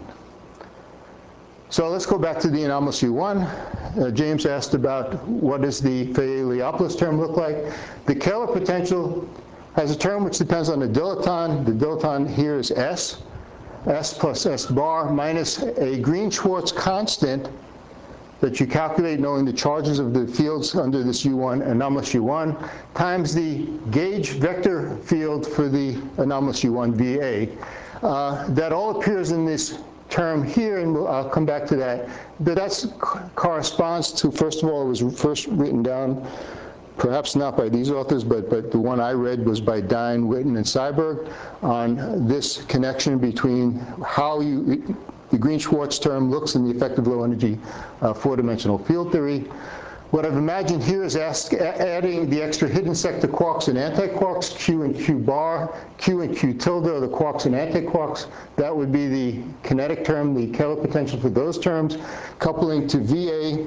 So let's go back to the anomalous U one. Uh, James asked about what does the Fayet-Iliopoulos term look like. The Kähler potential has a term which depends on the dilaton. The dilaton here is S. S plus S bar minus a Green-Schwarz constant that you calculate knowing the charges of the fields under this U one, anomalous U one, times the gauge vector field for the anomalous U one, V A. Uh, that all appears in this term here, and we'll, I'll come back to that. But that corresponds to, first of all, it was first written down, perhaps not by these authors, but, but the one I read was by Dine, Witten, and Seiberg on this connection between how you, the Green-Schwarz term looks in the effective low-energy uh, four-dimensional field theory. What I've imagined here is ask, adding the extra hidden sector quarks and antiquarks, Q and Q bar, Q and Q tilde are the quarks and antiquarks. That would be the kinetic term, the Kähler potential for those terms, coupling to V A.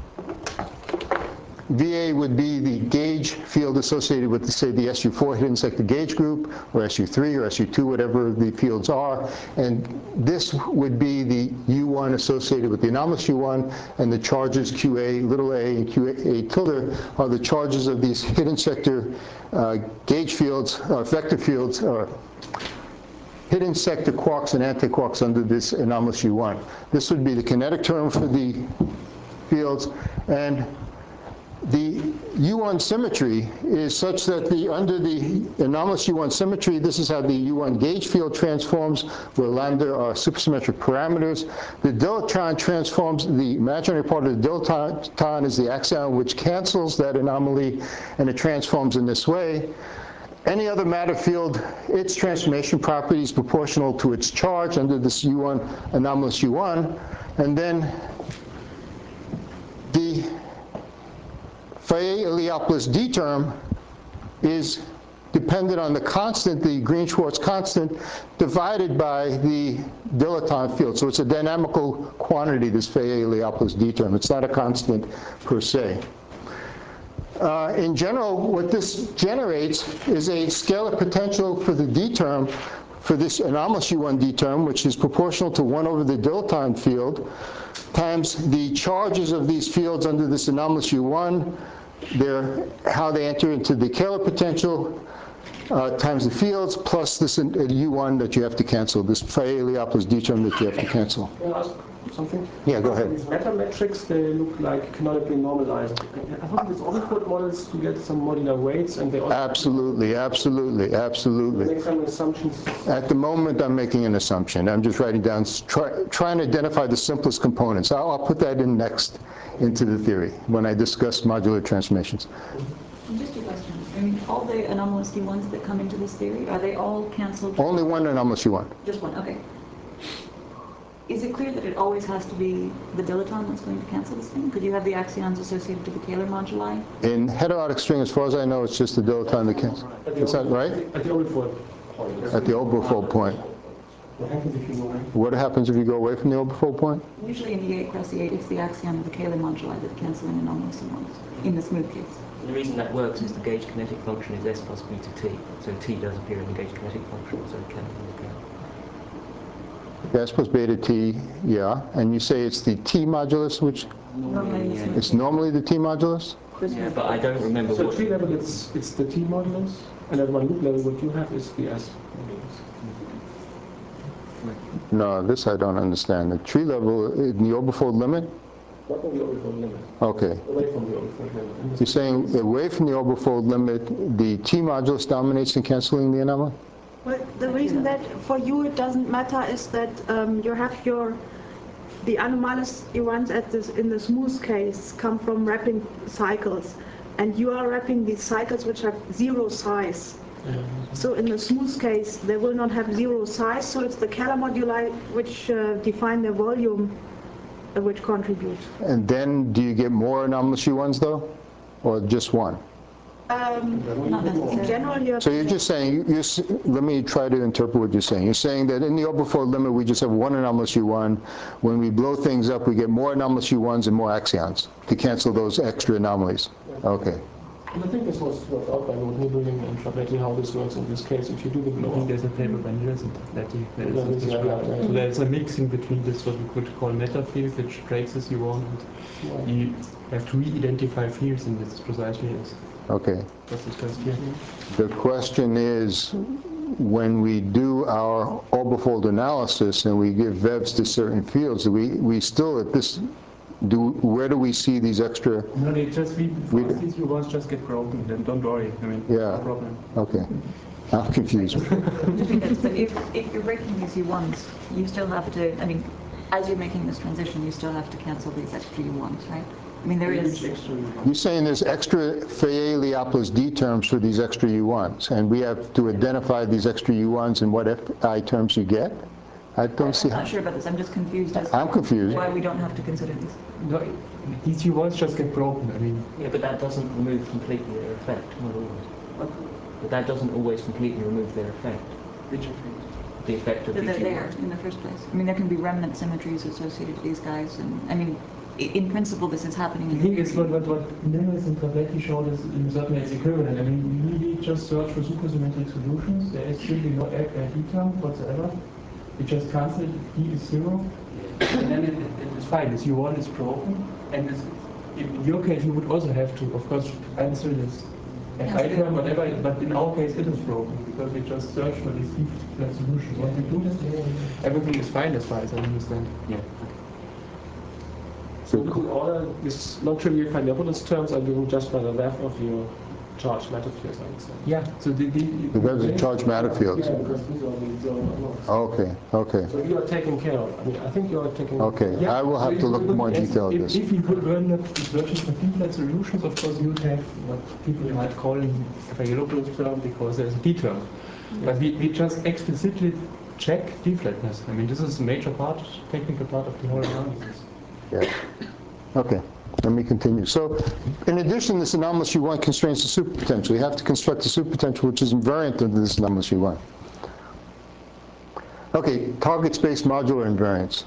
V A would be the gauge field associated with, say, the S U four hidden sector gauge group, or S U three, or S U two, whatever the fields are. And this would be the U one associated with the anomalous U one, and the charges Q A, little a, and Q A tilde are the charges of these hidden sector uh, gauge fields, or vector fields, or hidden sector quarks and antiquarks under this anomalous U one. This would be the kinetic term for the fields, and the U one symmetry is such that the, under the anomalous U one symmetry, this is how the U one gauge field transforms, where lambda are supersymmetric parameters. The dilaton transforms, the imaginary part of the dilaton is the axion which cancels that anomaly, and it transforms in this way. Any other matter field, its transformation property is proportional to its charge under this U one, anomalous U one, and then the Fayet-Iliopoulos D term is dependent on the constant, the Green-Schwarz constant, divided by the dilaton field. So it's a dynamical quantity, this Fayet-Iliopoulos D term. It's not a constant per se. Uh, in general, what this generates is a scalar potential for the D term, for this anomalous U one D term, which is proportional to one over the dilaton field, times the charges of these fields under this anomalous U one, their, how they enter into the Kähler potential, uh, times the fields, plus this uh, U one that you have to cancel, this Fayet-Iliopoulos D term that you have to cancel. Can I ask something? Yeah, go ahead. These meta metrics, they look like canonically normalized. I thought these Omnichord models to get some modular weights, and they also Absolutely, absolutely, absolutely. make some assumptions. At the moment, I'm making an assumption. I'm just writing down, try, trying to identify the simplest components. I'll, I'll put that in next into the theory when I discuss modular transformations. Just a question. I mean, all the anomalous U ones that come into this theory, are they all cancelled? Only one anomalous U one. Just one, okay. Is it clear that it always has to be the dilaton that's going to cancel this thing? Could you have the axions associated to the Taylor moduli? In heterotic string, as far as I know, it's just the dilaton that cancels. Is that right? At the Oberfold point. At the Oberfold point. What happens if you go away? What happens if you go away from the Oberfold point? Usually in the eight cross the eight, it's the axion of the Taylor moduli that cancel in anomalous U ones, in the smooth case. The reason that works is the gauge kinetic function is s plus beta t, so t does appear in the gauge kinetic function, so it can work out. S plus beta t, yeah. And you say it's the t modulus, which Normally Yeah. it's normally the t modulus? Yeah, but I don't remember So what. tree level, it's, it's the T modulus, and at one loop level, what you have is the S modulus. No, this I don't understand. The tree level in the Oberfold limit? Not on the Oberfold limit, Okay. away from the Oberfold limit. You're saying away from the Oberfold limit, the t modulus dominates in canceling the anomaly? Well, the reason that for you it doesn't matter is that um, you have your, the anomalous U ones at this, in the smooth case come from wrapping cycles. And you are wrapping these cycles which have zero size. So in the smooth case, they will not have zero size, so it's the Kähler moduli which uh, define the volume uh, which contribute. And then do you get more anomalous U ones though? Or just one? Um, Not in necessarily. general, you have So you're just saying, you- you're, s- let me try to interpret what you're saying. You're saying that in the Oberfold limit, we just have one anomalous U one. When we blow things up, we get more anomalous U ones and more axions to cancel those extra anomalies. Okay. And I think this was worked out by Lord Nibelung and Trabletti, how this works in this case. If you do the I think blow up, there's a paper by Niels and Tabletti that Yeah, is yeah, described. yeah, yeah. So there's a mixing between this, what we could call meta field, which breaks as you want, and you have to re-identify fields, and this precisely is Okay. what's discussed here. The question is, when we do our Oberfold analysis and we give V E Vs to certain fields, we, we still at this, do, where do we see these extra? No, they just, we, We- these U ones just get broken, then don't worry, I mean, Yeah. no problem. Okay. I'm confused. But if, if you're breaking these U ones, you still have to, I mean, as you're making this transition, you still have to cancel these extra U ones, right? I mean, there is, You're saying there's extra Fayet-Liapoulos D terms for these extra U ones, and we have to identify these extra U ones and what F I terms you get? I don't see I'm how. not sure about this, I'm just confused as I'm to confused. why we don't have to consider these. No, these U ones just get broken, I mean, Yeah, but that doesn't remove completely their effect, not always. But that doesn't always completely remove their effect. which effect? The effect of That the they're G there one. in the first place. I mean, there can be remnant symmetries associated to these guys, and, I mean, i- in principle, this is happening I in think the it's what, what, what Niels and Trabletti showed is in certain ways equivalent. I mean, you really just search for supersymmetric solutions. There is simply no F I D term whatsoever. You just cancel it, D is zero, and then it, it, it's fine. This U one is broken, and it's, in your case, you would also have to, of course, cancel this F I term, whatever, but in our case, it is broken, because we just search for these D-flat solutions. Once we do this, everything is fine as far as I understand. Yeah. So you can order these non-trivial Fayet-Liapoulos terms are given just by the V E V of your charged matter fields, I would say. Yeah, so the... the, The V E Vs are charged matter fields. Yeah, because these are the zero unknowns. Okay, okay, So you are taking care of, I mean, I think you are taking. okay. Yeah, I will have to look more yes, detail at if, this. If we would run up searching for D-flat solutions, of course you'd have what people might call in Fayet-Liapoulos term because there's a D term. But we, we just explicitly check D-flatness. I mean, this is a major part, technical part of the whole analysis. Yeah. Okay, let me continue. So, in addition, this anomalous U one constrains the superpotential. You have to construct a superpotential which is invariant of this anomalous U one. Okay, target space modular invariance.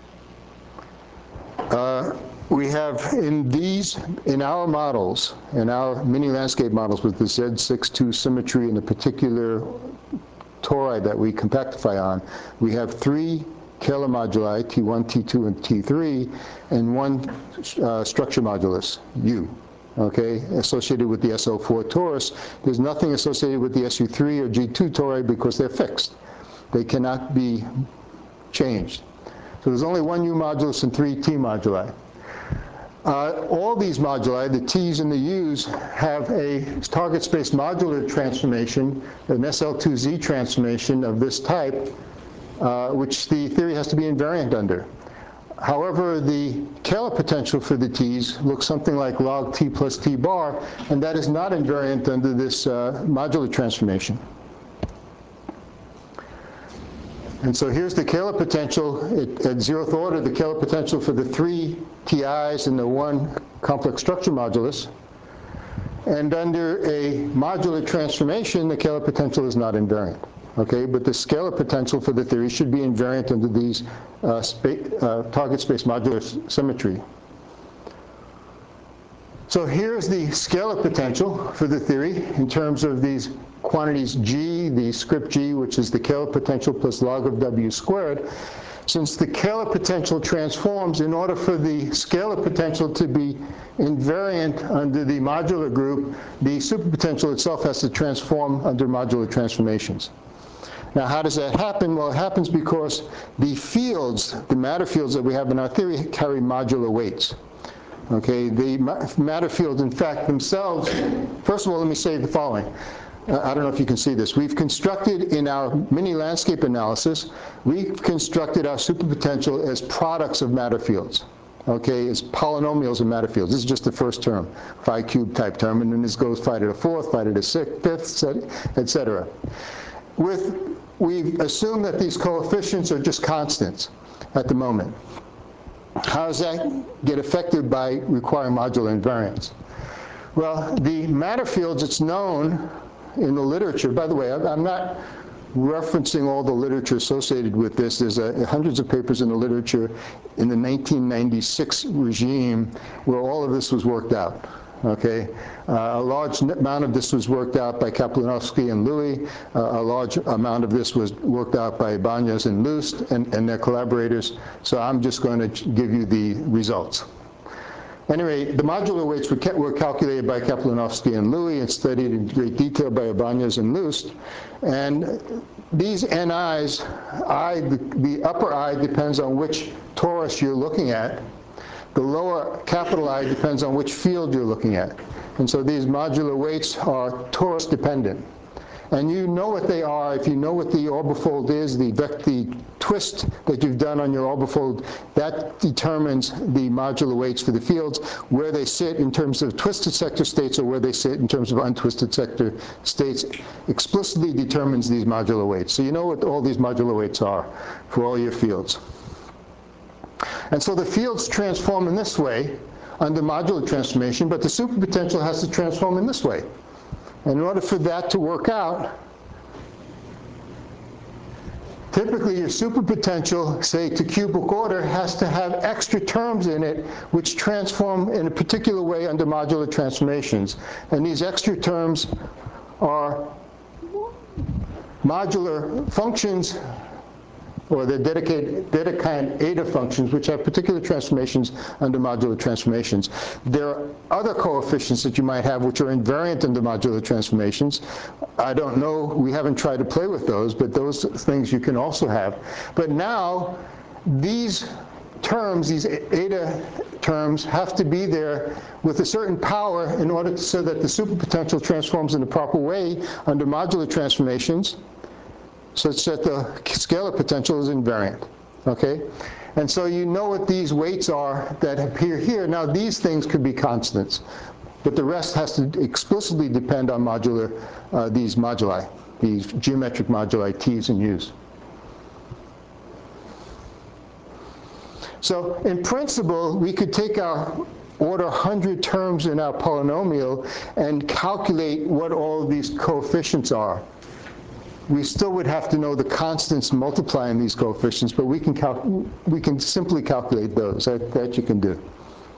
Uh, we have in these, in our models, in our mini landscape models with the Z six two symmetry and the particular tori that we compactify on, we have three Kähler moduli, T one, T two, and T three, and one uh, structure modulus, U, okay, associated with the S O four torus. There's nothing associated with the S U three or G two tori because they're fixed. They cannot be changed. So there's only one U modulus and three T moduli. Uh, all these moduli, the T's and the U's, have a target space modular transformation, an S L two Z transformation of this type, Uh, which the theory has to be invariant under. However, the Kähler potential for the T's looks something like log T plus T bar, and that is not invariant under this uh, modular transformation. And so here's the Kähler potential at, at zeroth order, the Kähler potential for the three T Is and the one complex structure modulus. And under a modular transformation, the Kähler potential is not invariant. Okay, but the scalar potential for the theory should be invariant under these uh, spa uh, target space modular symmetry. So here's the scalar potential for the theory in terms of these quantities G, the script G, which is the Kähler potential plus log of W squared. Since the Kähler potential transforms, in order for the scalar potential to be invariant under the modular group, the superpotential itself has to transform under modular transformations. Now, how does that happen? Well, it happens because the fields, the matter fields that we have in our theory, carry modular weights. Okay, the matter fields, in fact, themselves, first of all, let me say the following. I don't know if you can see this. We've constructed in our mini landscape analysis, we've constructed our superpotential as products of matter fields. Okay, as polynomials of matter fields. This is just the first term, phi cubed type term, and then this goes phi to the fourth, phi to the sixth, fifth, et cetera. With, we've assumed that these coefficients are just constants at the moment. How does that get affected by requiring modular invariance? Well, the matter fields, it's known in the literature, by the way, I'm not referencing all the literature associated with this. There's uh, hundreds of papers in the literature in the nineteen ninety-six regime where all of this was worked out. Okay, uh, a large amount of this was worked out by Kaplinovsky and Louis. Uh, a large amount of this was worked out by Ibanez and Lust and, and their collaborators. So I'm just going to give you the results. Anyway, the modular weights were, ca were calculated by Kaplinovsky and Louis and studied in great detail by Ibanez and Lust. And these N Is, I, the, the upper I depends on which torus you're looking at. The lower capital I depends on which field you're looking at. And so these modular weights are torus dependent. And you know what they are if you know what the orbifold is, the, the twist that you've done on your orbifold, that determines the modular weights for the fields, where they sit in terms of twisted sector states or where they sit in terms of untwisted sector states explicitly determines these modular weights. So you know what all these modular weights are for all your fields. And so the fields transform in this way under modular transformation, but the superpotential has to transform in this way. And in order for that to work out, typically your superpotential, say to cubic order, has to have extra terms in it which transform in a particular way under modular transformations. And these extra terms are modular functions, or the Dedekind eta functions, which have particular transformations under modular transformations. There are other coefficients that you might have which are invariant under modular transformations. I don't know, we haven't tried to play with those, but those things you can also have. But now, these terms, these eta terms, have to be there with a certain power in order to, so that the superpotential transforms in the proper way under modular transformations, such that the scalar potential is invariant, okay? And so you know what these weights are that appear here. Now these things could be constants, but the rest has to explicitly depend on modular, uh, these moduli, these geometric moduli T's and U's. So in principle, we could take our order one hundred terms in our polynomial and calculate what all of these coefficients are. We still would have to know the constants multiplying these coefficients, but we can, cal we can simply calculate those. That, that you can do.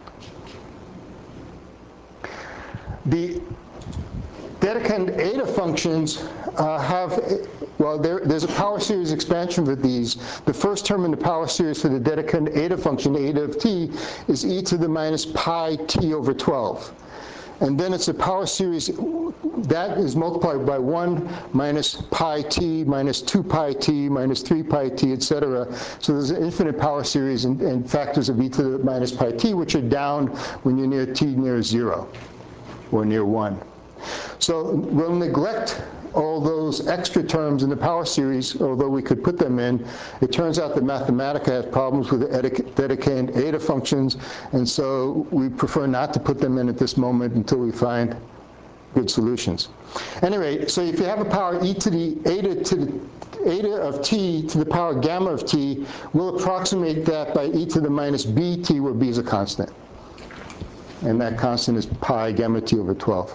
The Dedekind eta functions uh, have, well, there, there's a power series expansion for these. The first term in the power series for the Dedekind eta function, eta of t, is e to the minus pi t over twelve. And then it's a power series that is multiplied by one minus pi t minus two pi t minus three pi t, et cetera. So there's an infinite power series and, and factors of e to the minus pi t, which are down when you're near t near zero or near one. So we'll neglect all those extra terms in the power series, although we could put them in, it turns out that Mathematica has problems with the Dedekind eta functions, and so we prefer not to put them in at this moment until we find good solutions. Anyway, so if you have a power e to the eta to the eta of t to the power gamma of t, we'll approximate that by e to the minus bt, where b is a constant. And that constant is pi gamma t over twelve.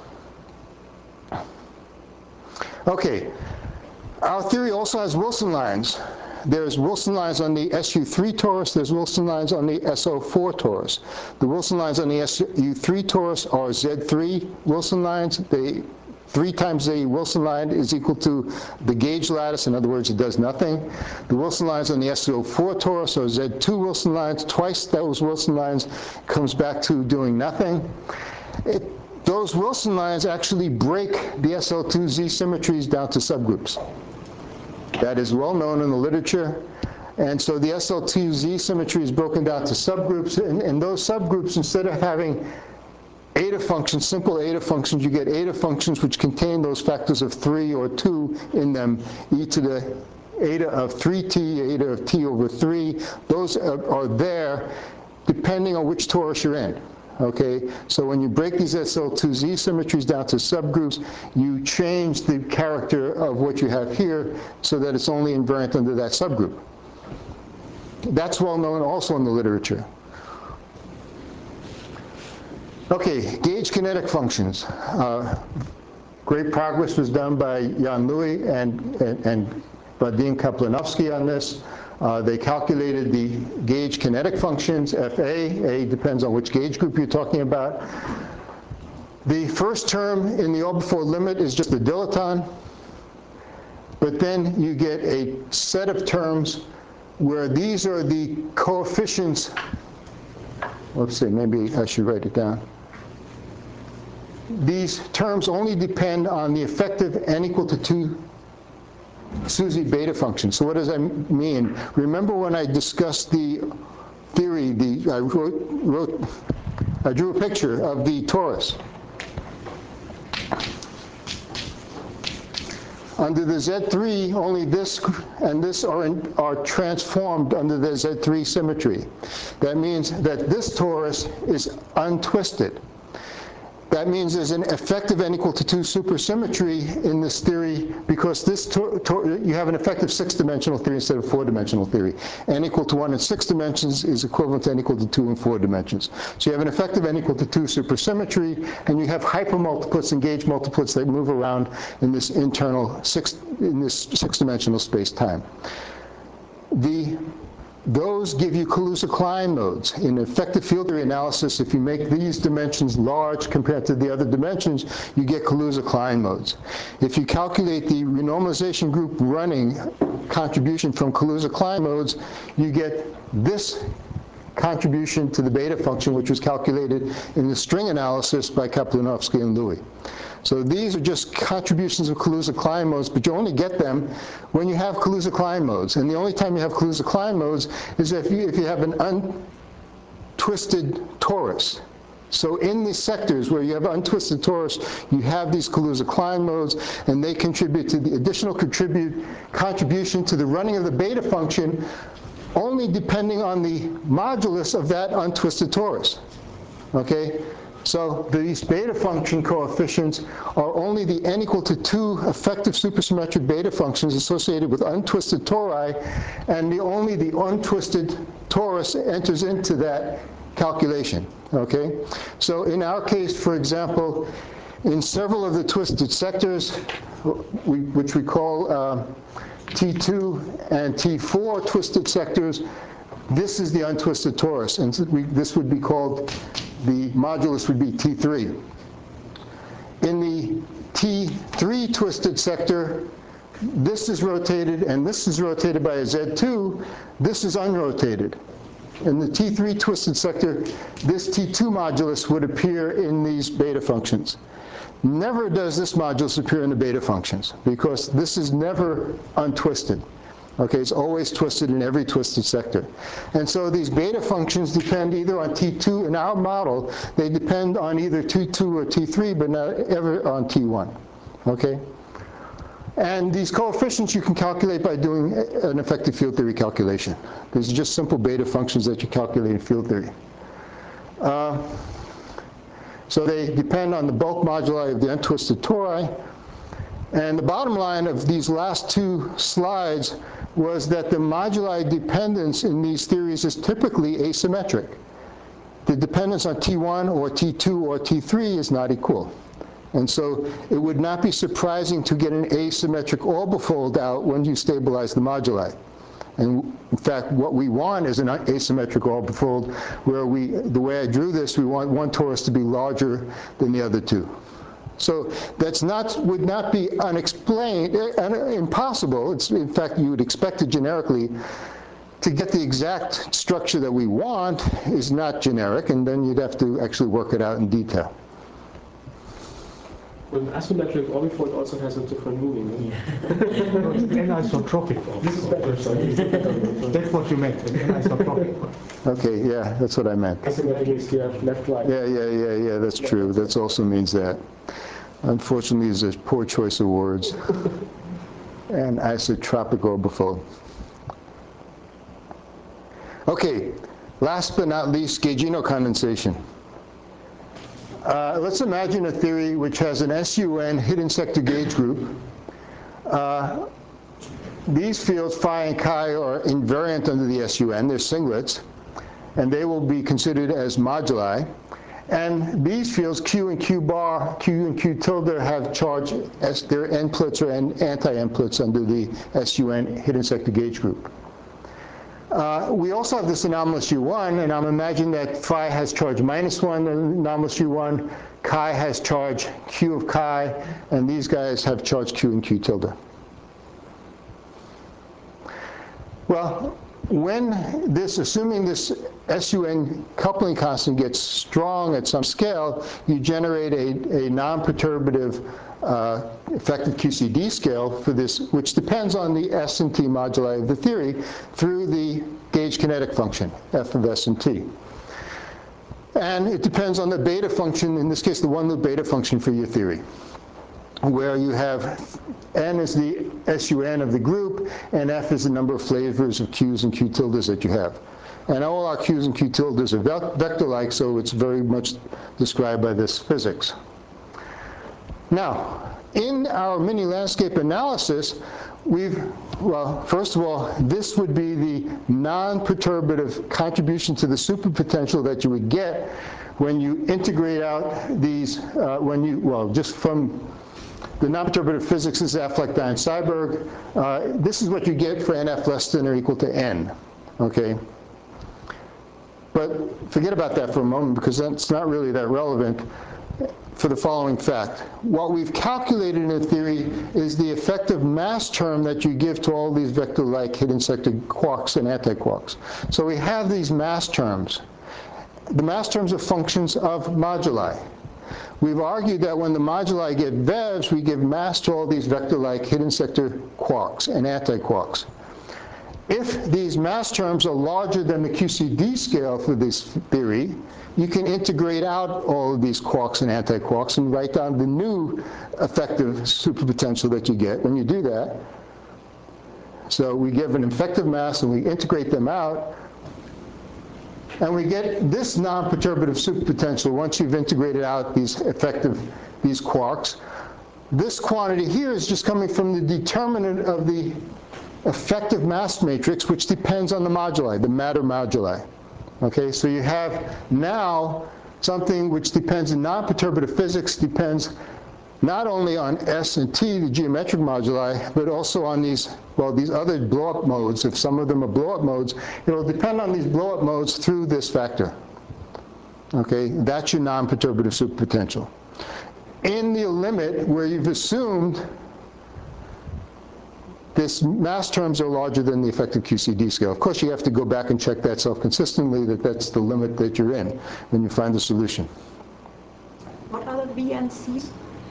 Okay, our theory also has Wilson lines. There's Wilson lines on the S U three torus, there's Wilson lines on the S O four torus. The Wilson lines on the S U three torus are Z three Wilson lines. They, three times the Wilson line is equal to the gauge lattice, in other words, it does nothing. The Wilson lines on the S O four torus are Z two Wilson lines. Twice those Wilson lines comes back to doing nothing. It, those Wilson lines actually break the S L two Z symmetries down to subgroups. That is well known in the literature. And so the S L two Z symmetry is broken down to subgroups. And, and those subgroups, instead of having eta functions, simple eta functions, you get eta functions which contain those factors of three or two in them, e to the eta of three t, eta of t over three. Those are, are there depending on which torus you're in. Okay, so when you break these S L two Z symmetries down to subgroups, you change the character of what you have here so that it's only invariant under that subgroup. That's well known also in the literature. Okay, gauge kinetic functions. Uh, great progress was done by Jan Lewy and, and, and Vadim Kaplanovsky on this. Uh, they calculated the gauge kinetic functions, F A. A depends on which gauge group you're talking about. The first term in the Oberfold limit is just the dilaton. But then you get a set of terms where these are the coefficients. Let's see, maybe I should write it down. These terms only depend on the effective n equal to two SUSY beta function. So what does that mean? Remember when I discussed the theory, the, I wrote, wrote, I drew a picture of the torus. Under the Z three, only this and this are, in, are transformed under the Z three symmetry. That means that this torus is untwisted. That means there's an effective n equal to two supersymmetry in this theory because this tor tor you have an effective six-dimensional theory instead of four-dimensional theory. N equal to one in six dimensions is equivalent to n equal to two in four dimensions. So you have an effective n equal to two supersymmetry, and you have hypermultiplets and gauge multiplets that move around in this internal six in this six-dimensional space-time. The Those give you Kaluza-Klein modes. In effective field theory analysis, if you make these dimensions large compared to the other dimensions, you get Kaluza-Klein modes. If you calculate the renormalization group running contribution from Kaluza-Klein modes, you get this contribution to the beta function, which was calculated in the string analysis by Kaplanovsky and Lewy. So these are just contributions of Kaluza-Klein modes, but you only get them when you have Kaluza-Klein modes. And the only time you have Kaluza-Klein modes is if you, if you have an untwisted torus. So in these sectors where you have untwisted torus, you have these Kaluza-Klein modes, and they contribute to the additional contribute, contribution to the running of the beta function only depending on the modulus of that untwisted torus. Okay? So these beta function coefficients are only the n equal to two effective supersymmetric beta functions associated with untwisted tori, and the only the untwisted torus enters into that calculation. Okay? So in our case, for example, in several of the twisted sectors, we, which we call uh, T two and T four twisted sectors, this is the untwisted torus, and we, this would be called, the modulus would be T three. In the T three twisted sector, this is rotated and this is rotated by a Z two, this is unrotated. In the T three twisted sector, this T two modulus would appear in these beta functions. Never does this modulus appear in the beta functions, because this is never untwisted. Okay, it's always twisted in every twisted sector. And so these beta functions depend either on T two, in our model, they depend on either T two or T three, but not ever on T one. Okay? And these coefficients you can calculate by doing an effective field theory calculation. These are just simple beta functions that you calculate in field theory. Uh, so they depend on the bulk moduli of the untwisted tori. And the bottom line of these last two slides was that the moduli dependence in these theories is typically asymmetric. The dependence on T one or T two or T three is not equal. And so it would not be surprising to get an asymmetric orbifold out when you stabilize the moduli. And in fact, what we want is an asymmetric orbifold where we, the way I drew this, we want one torus to be larger than the other two. So that's not, would not be unexplained, uh, impossible. It's, in fact, you would expect it generically. To get the exact structure that we want is not generic, and then you'd have to actually work it out in detail. Well, asymmetric orbifold also has a different meaning. Yeah. No, it's an anisotropic orbifold. This is better, sorry. That's what you meant, an anisotropic one. Okay, yeah, that's what I meant. Asymmetric is yeah, left, right. Yeah, yeah, yeah, yeah, that's true. That also means that. Unfortunately, it's a poor choice of words. And isotropic orbifold. Okay, last but not least, gaugino condensation. Uh, let's imagine a theory which has an S U N hidden sector gauge group. Uh, these fields, phi and chi, are invariant under the S U N. They're singlets, and they will be considered as moduli. And these fields, Q and Q bar, Q and Q tilde, have charge as their n-plits or anti-n-plits under the S U N hidden sector gauge group. Uh, we also have this anomalous U one, and I'm imagining that phi has charge minus one, anomalous U one, chi has charge Q of chi, and these guys have charge Q and Q tilde. Well, when this, assuming this S U N coupling constant gets strong at some scale, you generate a, a non-perturbative uh, effective Q C D scale for this, which depends on the S and T moduli of the theory through the gauge kinetic function, f of S and T. And it depends on the beta function, in this case the one loop beta function for your theory, where you have n is the S U N of the group, and f is the number of flavors of Q's and Q tildes that you have. And all our Q's and Q tildes are vector-like, so it's very much described by this physics. Now, in our mini landscape analysis, we've, well, first of all, this would be the non-perturbative contribution to the superpotential that you would get when you integrate out these, uh, when you, well, just from the non-perturbative physics is Affleck, Dine, Seiberg. Uh, this is what you get for nf less than or equal to n, okay? But forget about that for a moment, because that's not really that relevant for the following fact. What we've calculated in a theory is the effective mass term that you give to all these vector-like hidden sector quarks and antiquarks. So we have these mass terms. The mass terms are functions of moduli. We've argued that when the moduli get V E Vs, we give mass to all these vector-like hidden sector quarks and antiquarks. If these mass terms are larger than the Q C D scale for this theory, you can integrate out all of these quarks and antiquarks and write down the new effective superpotential that you get when you do that. So we give an effective mass and we integrate them out, and we get this non-perturbative superpotential once you've integrated out these effective, these quarks. This quantity here is just coming from the determinant of the effective mass matrix, which depends on the moduli, the matter moduli. Okay, so you have now something which depends in non-perturbative physics, depends not only on S and T, the geometric moduli, but also on these, well, these other blow-up modes. If some of them are blow-up modes, it will depend on these blow-up modes through this factor. Okay, that's your non-perturbative superpotential. In the limit where you've assumed this mass terms are larger than the effective Q C D scale. Of course, you have to go back and check that self-consistently, that that's the limit that you're in when you find the solution. What are the B and C's?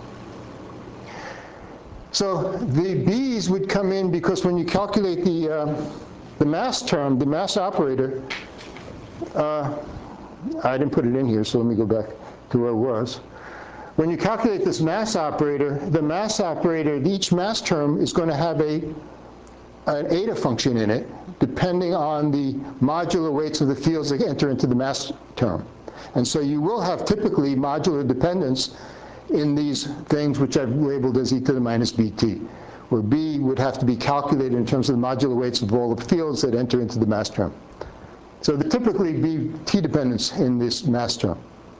So the B's would come in because when you calculate the, uh, the mass term, the mass operator, uh, I didn't put it in here, so let me go back to where it was. when you calculate this mass operator, the mass operator, each mass term is going to have a, an eta function in it, depending on the modular weights of the fields that enter into the mass term. And so you will have typically modular dependence in these things which I've labeled as e to the minus bt, where b would have to be calculated in terms of the modular weights of all the fields that enter into the mass term. So there typically be t dependence in this mass term.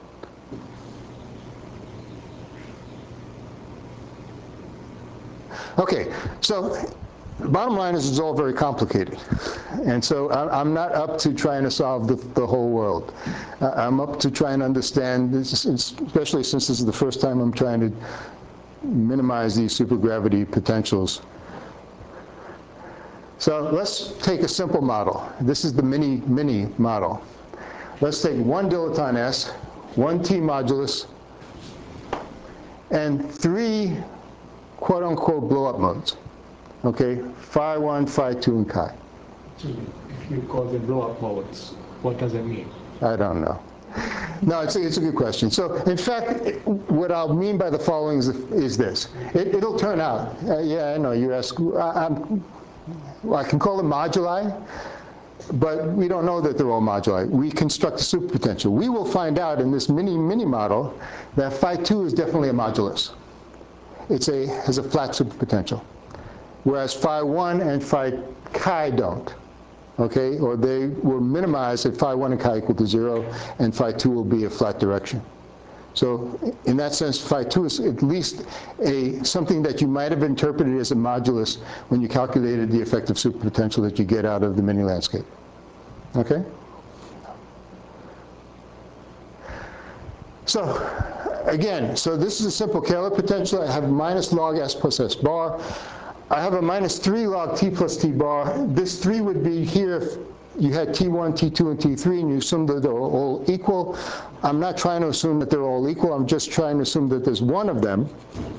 Okay, so the bottom line is it's all very complicated. And so I'm not up to trying to solve the, the whole world. I'm up to try and understand this, especially since this is the first time I'm trying to minimize these supergravity potentials. So let's take a simple model. This is the mini, mini model. Let's take one dilaton S, one T modulus, and three quote-unquote blow-up modes. Okay, phi one, phi two, and chi. So if you call them blow-up modes, what does that mean? I don't know. No, it's a, it's a good question. So, in fact, what I'll mean by the following is, is this. It, it'll turn out, uh, yeah, I know, you ask, I, I'm, well, I can call them moduli, but we don't know that they're all moduli. We construct a superpotential. We will find out in this mini, mini model that phi two is definitely a modulus. It's a, has a flat superpotential. Whereas phi one and phi chi don't. Okay, or they will minimize at phi one and chi equal to zero, and phi two will be a flat direction. So in that sense, phi two is at least a, something that you might have interpreted as a modulus when you calculated the effective superpotential that you get out of the mini landscape. Okay? So again, so this is a simple Kähler potential. I have minus log S plus S bar. I have a minus three log T plus T bar. This three would be here if you had T one, T two, and T three, and you assume that they're all equal. I'm not trying to assume that they're all equal. I'm just trying to assume that there's one of them.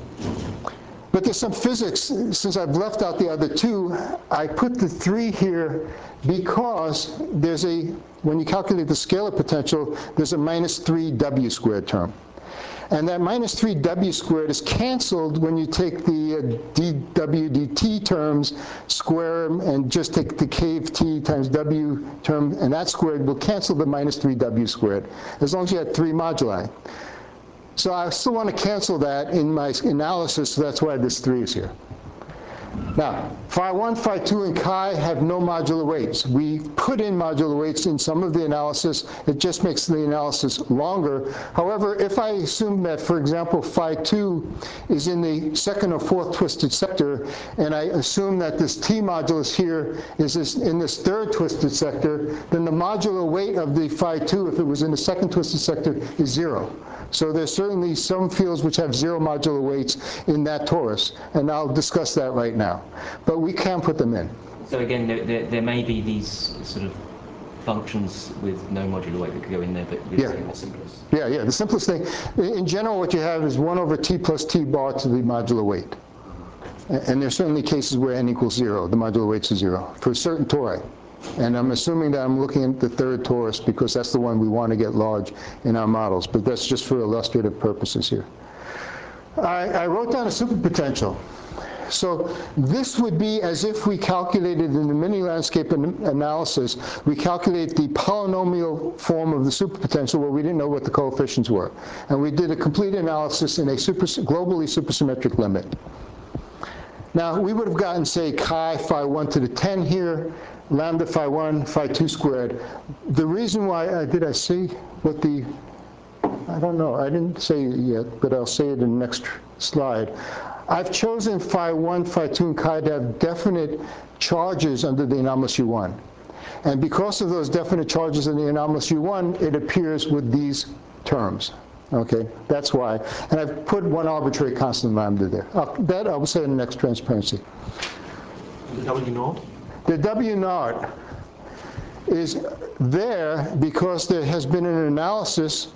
But there's some physics. Since I've left out the other two, I put the three here because there's a, when you calculate the scalar potential, there's a minus three W squared term. And that minus three W squared is canceled when you take the uh, dW dt terms, square them, and just take the k of t times W term, and that squared will cancel the minus three W squared, as long as you had three moduli. So I still want to cancel that in my analysis, so that's why this three is here. Now, phi one, phi two, and chi have no modular weights. We put in modular weights in some of the analysis. It just makes the analysis longer. However, if I assume that, for example, phi two is in the second or fourth twisted sector, and I assume that this T modulus here is this, in this third twisted sector, then the modular weight of the phi two, if it was in the second twisted sector, is zero. So there's certainly some fields which have zero modular weights in that torus, and I'll discuss that right now. But we can put them in. So again, there, there, there may be these sort of functions with no modular weight that could go in there, but Yeah. the simplest. Yeah, yeah, the simplest thing. In general, what you have is one over T plus T bar to the modular weight. And there's certainly cases where n equals zero, the modular weights are zero, for certain tori. And I'm assuming that I'm looking at the third torus because that's the one we want to get large in our models, but that's just for illustrative purposes here. I, I wrote down a superpotential. So this would be as if we calculated in the mini landscape an analysis, we calculate the polynomial form of the superpotential where we didn't know what the coefficients were. And we did a complete analysis in a super, globally supersymmetric limit. Now, we would have gotten, say, chi phi one to the ten here, lambda phi one, phi two squared. The reason why, uh, did I say what the, I don't know, I didn't say it yet, but I'll say it in the next slide. I've chosen phi one, phi two, and chi to have definite charges under the anomalous U one. And because of those definite charges in the anomalous U one, it appears with these terms. Okay, that's why. And I've put one arbitrary constant lambda there. Uh, that I will say in the next transparency. The W naught? The W naught is there because there has been an analysis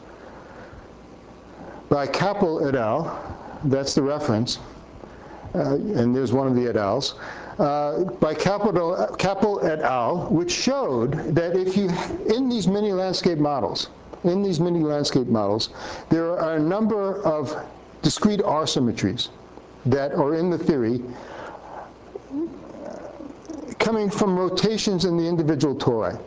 by Kappel et al. That's the reference. Uh, and there's one of the et als. Uh, by Kappel, Kappel et al., which showed that if you, in these mini landscape models, in these mini landscape models, there are a number of discrete R symmetries that are in the theory coming from rotations in the individual tori.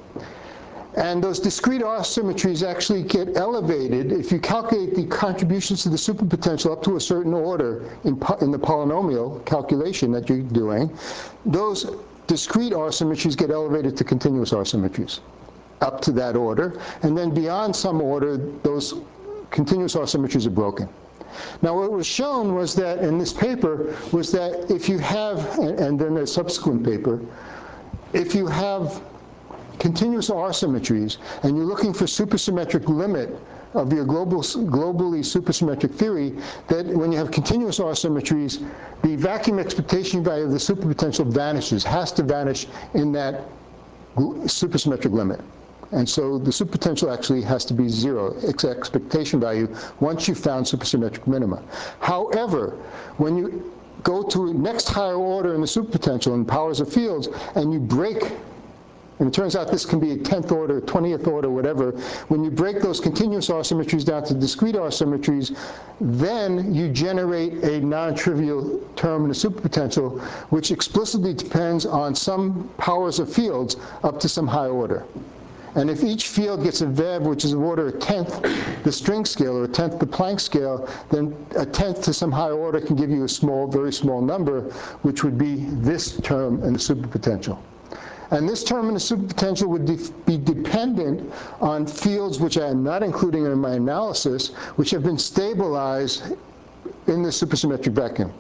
And those discrete R symmetries actually get elevated if you calculate the contributions to the superpotential up to a certain order in, in the polynomial calculation that you're doing. Those discrete R symmetries get elevated to continuous R symmetries up to that order. And then beyond some order, those continuous R symmetries are broken. Now, what was shown was that in this paper was that if you have, and then a subsequent paper, if you have continuous R symmetries and you're looking for supersymmetric limit of your global, globally supersymmetric theory, that when you have continuous R symmetries, the vacuum expectation value of the superpotential vanishes, has to vanish in that supersymmetric limit. And so the superpotential actually has to be zero, its expectation value, once you've found supersymmetric minima. However, when you go to next higher order in the superpotential in powers of fields, and you break, and it turns out this can be a tenth order, twentieth order, whatever, when you break those continuous R symmetries down to discrete R symmetries, then you generate a non-trivial term in the superpotential, which explicitly depends on some powers of fields up to some high order. And if each field gets a V E V, which is of order a tenth the string scale, or a tenth the Planck scale, then a tenth to some higher order can give you a small, very small number, which would be this term in the superpotential. And this term in the superpotential would de be dependent on fields which I am not including in my analysis, which have been stabilized in the supersymmetric vacuum.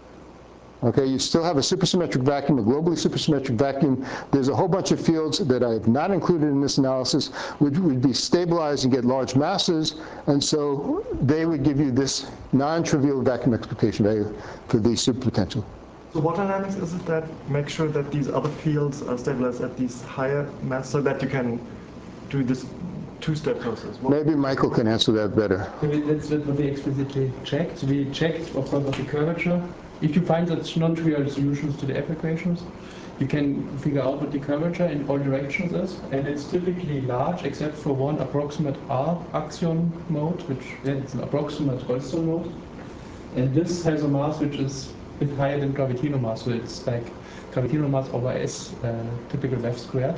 Okay, you still have a supersymmetric vacuum, a globally supersymmetric vacuum. There's a whole bunch of fields that I have not included in this analysis, which would be stabilized and get large masses, and so they would give you this non-trivial vacuum expectation value for the superpotential. So what dynamics is it that makes sure that these other fields are stabilized at these higher mass so that you can do this two-step process? What Maybe Michael can answer that better. That's what we explicitly checked. We checked, of course, of the curvature. If you find such non-trivial solutions to the F equations, you can figure out what the curvature in all directions is, and it's typically large, except for one approximate R axion mode, which yeah, it's an approximate Holston mode, and this has a mass which is a bit higher than gravitino mass, so it's like gravitino mass over S, uh, typical F squared.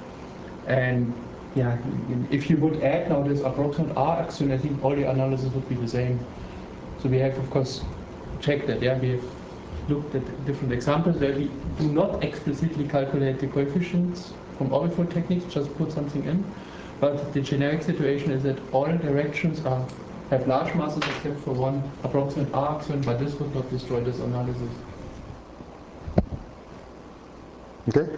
And yeah, if you would add now this approximate R axion, I think all the analysis would be the same. So we have, of course, checked that. Yeah, we have looked at different examples where we do not explicitly calculate the coefficients from orbifold techniques, just put something in. But the generic situation is that all directions are have large masses except for one approximate R axion, but this would not destroy this analysis. Okay?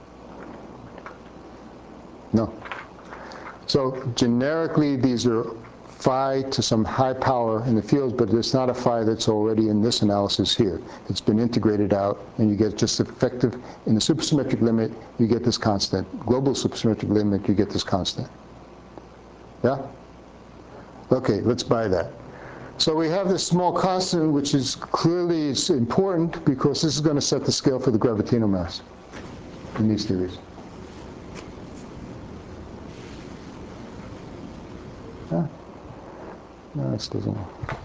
No. So generically, these are phi to some high power in the fields, but it's not a phi that's already in this analysis here. It's been integrated out, and you get just effective, in the supersymmetric limit, you get this constant. Global supersymmetric limit, you get this constant. Yeah? Okay, let's buy that. So we have this small constant, which is clearly it's important because this is going to set the scale for the gravitino mass in these theories. Yeah? No, this doesn't work.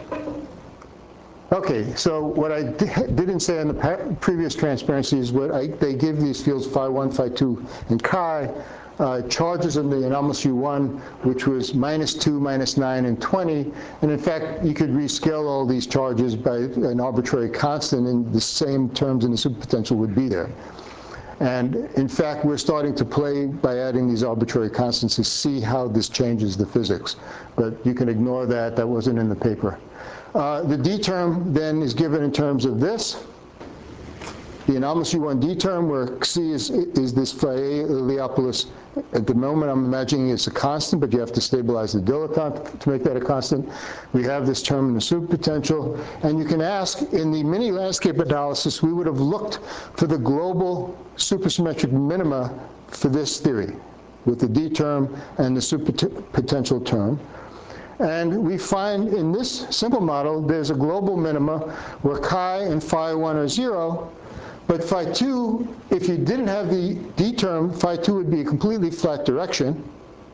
Okay, so what I di didn't say in the previous transparency is what I, they give these fields phi one, phi two, and chi, uh, charges in the anomalous U one, which was minus two, minus nine, and twenty. And in fact, you could rescale all these charges by an arbitrary constant, and the same terms in the superpotential would be there. And in fact, we're starting to play by adding these arbitrary constants to see how this changes the physics. But you can ignore that. That wasn't in the paper. Uh, the D term then is given in terms of this. The anomalous U one D term, where C is, is this phi A Iliopolis. At the moment, I'm imagining it's a constant, but you have to stabilize the dilettante to make that a constant. We have this term in the superpotential. And you can ask, in the mini landscape analysis, we would have looked for the global supersymmetric minima for this theory, with the D term and the superpotential term. And we find in this simple model, there's a global minima where chi and phi one are zero. But phi two, if you didn't have the D term, phi two would be a completely flat direction.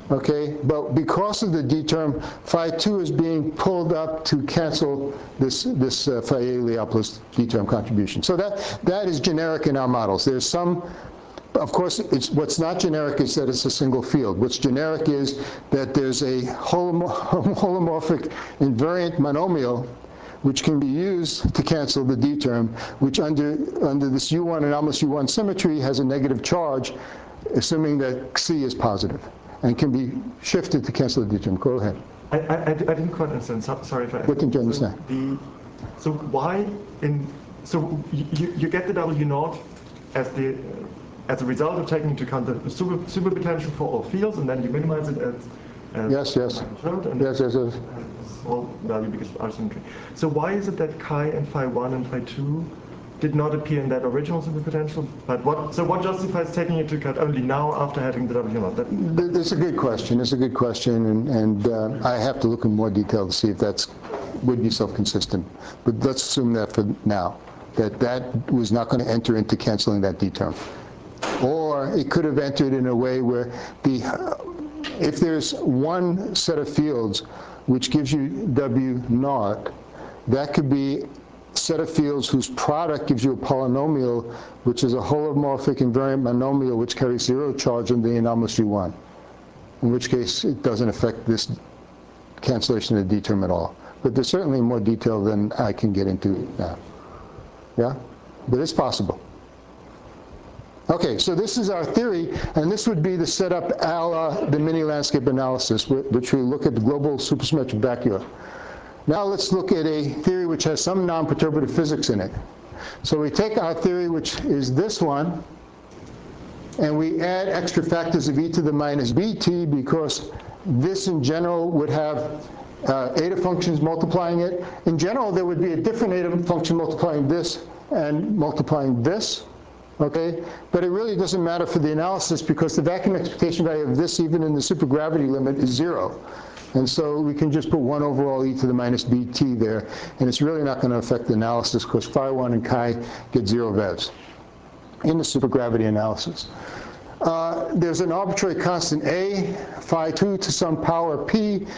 Okay, but because of the D term, phi two is being pulled up to cancel this, this uh, phi A Leopolis D term contribution. So that, that is generic in our models. There's some, of course, it's, what's not generic is that it's a single field. What's generic is that there's a holomor holomorphic invariant monomial which can be used to cancel the D term, which under, under this U one anomalous U one symmetry has a negative charge, assuming that C is positive, and can be shifted to cancel the D term. Go ahead. I, I, I didn't quite understand. So, sorry if I... What didn't you understand? So, the, so why in... So you, you get the W naught as the as a result of taking into account the super, super potential for all fields, and then you minimize it as... as yes, yes. Showed, and yes, yes, yes. Small value because of R symmetry. So why is it that chi and phi one and phi two did not appear in that original superpotential? But what? So what justifies taking it into account only now after having the W naught? That, That's a good question. It's a good question, and, and uh, I have to look in more detail to see if that's would be self-consistent. But let's assume that for now, that that was not going to enter into canceling that D term, or it could have entered in a way where the uh, if there's one set of fields which gives you W naught, that could be a set of fields whose product gives you a polynomial, which is a holomorphic invariant monomial, which carries zero charge in the anomalous U one, in which case it doesn't affect this cancellation of the D term at all. But there's certainly more detail than I can get into now. Yeah? But it's possible. Okay, so this is our theory, and this would be the setup a la the mini landscape analysis, which we look at the global supersymmetric vacuum. Now let's look at a theory which has some non-perturbative physics in it. So we take our theory, which is this one, and we add extra factors of e to the minus bt, because this in general would have uh, eta functions multiplying it. In general, there would be a different eta function multiplying this and multiplying this. Okay, but it really doesn't matter for the analysis because the vacuum expectation value of this, even in the supergravity limit, is zero. And so we can just put one over all e to the minus bt there, and it's really not going to affect the analysis because phi one and chi get zero vevs in the supergravity analysis. Uh, there's an arbitrary constant a, phi two to some power p.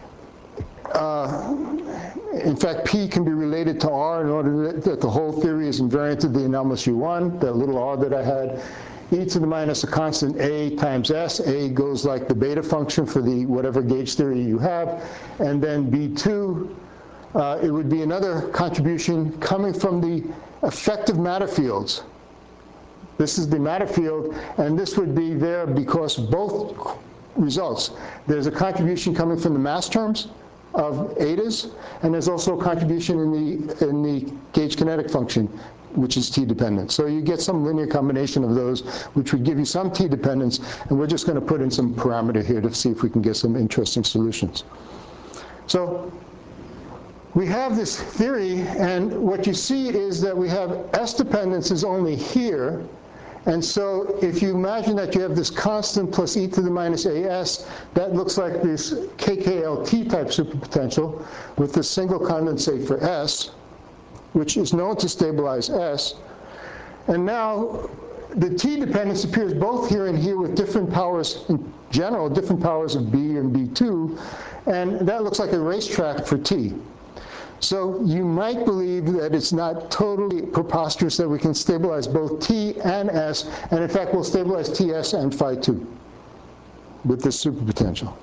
Uh, in fact, p can be related to r in order that, that the whole theory is invariant to the anomalous U one, that little r that I had. E to the minus a constant a times s. A goes like the beta function for the whatever gauge theory you have. And then b two, uh, it would be another contribution coming from the effective matter fields. This is the matter field, and this would be there because both results. There's a contribution coming from the mass terms of etas, and there's also a contribution in the in the gauge kinetic function, which is t dependent. So you get some linear combination of those, which would give you some t dependence, and we're just going to put in some parameter here to see if we can get some interesting solutions. So we have this theory, and what you see is that we have s dependence is only here. And so if you imagine that you have this constant plus e to the minus as, that looks like this K K L T type superpotential with the single condensate for S, which is known to stabilize S. And now the T dependence appears both here and here with different powers in general, different powers of B and B two, and that looks like a racetrack for T. So you might believe that it's not totally preposterous that we can stabilize both T and S, and in fact we'll stabilize T S and phi two with this superpotential.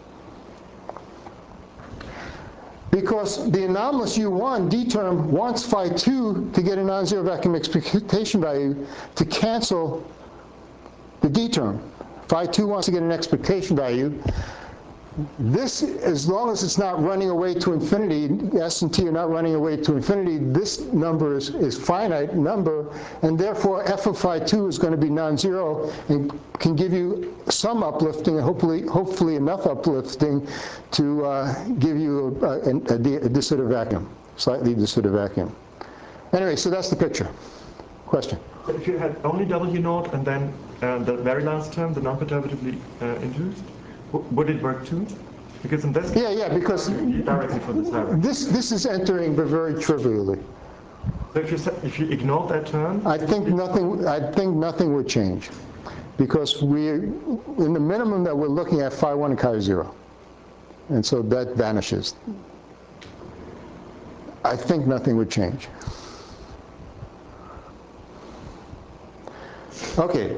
Because the anomalous U one D term wants phi two to get a non-zero vacuum expectation value to cancel the D term. Phi two wants to get an expectation value. This, as long as it's not running away to infinity, S and T are not running away to infinity, this number is, is finite number, and therefore f of phi two is going to be non-zero and can give you some uplifting, and hopefully, hopefully enough uplifting to uh, give you a, a, a, a de Sitter vacuum, slightly de Sitter vacuum. Anyway, so that's the picture. Question? But if you had only W naught and then uh, the very last term, the non-perturbatively uh, induced, would it work too? Because in this yeah, yeah, because directly from this direction. This this is entering, but very trivially. So if you if you ignore that term, I think nothing. I think nothing would change. because we're, in the minimum that we're looking at, phi one and chi is zero. And so that vanishes. I think nothing would change. Okay.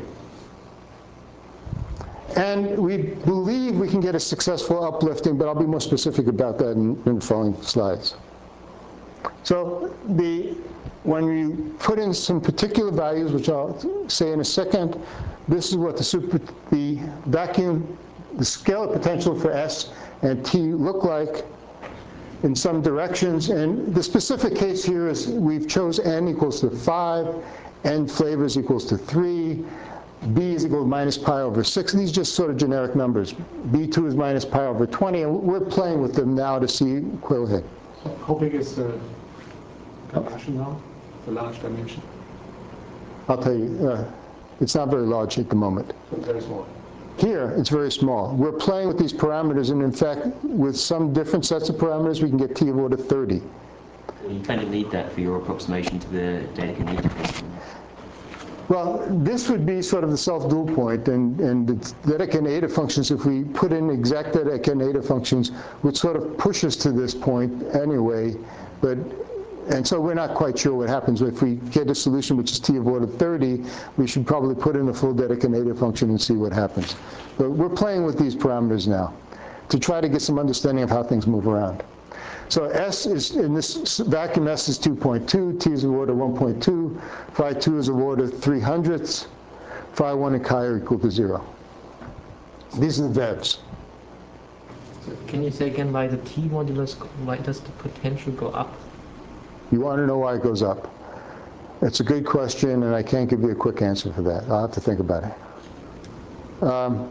And we believe we can get a successful uplifting, but I'll be more specific about that in, in the following slides. So the, when we put in some particular values, which I'll say in a second, this is what the, super, the vacuum, the scalar potential for S and T look like in some directions. And the specific case here is we've chose N equals to five, N flavors equals to three, B is equal to minus pi over six. These are just sort of generic numbers. B two is minus pi over twenty, and we're playing with them now to see, go ahead. How big is the dimension now, the large dimension? I'll tell you, uh, it's not very large at the moment. Very small. Here, it's very small. We're playing with these parameters, and in fact, with some different sets of parameters, we can get T of order thirty. Well, you kind of need that for your approximation to the Dedekind function. Well, this would be sort of the self-dual point, and, and the Dedekind eta functions, if we put in exact Dedekind eta functions, would sort of push us to this point anyway. But, and so we're not quite sure what happens. If we get a solution which is T of order thirty, we should probably put in a full Dedekind eta function and see what happens. But we're playing with these parameters now to try to get some understanding of how things move around. So S is, in this vacuum, S is two point two, T is of order one point two, phi two is of order three hundredths, phi one and chi are equal to zero. These are the V E Vs. So can you say again why the T modulus, why does the potential go up? You want to know why it goes up? It's a good question, and I can't give you a quick answer for that. I'll have to think about it. Um,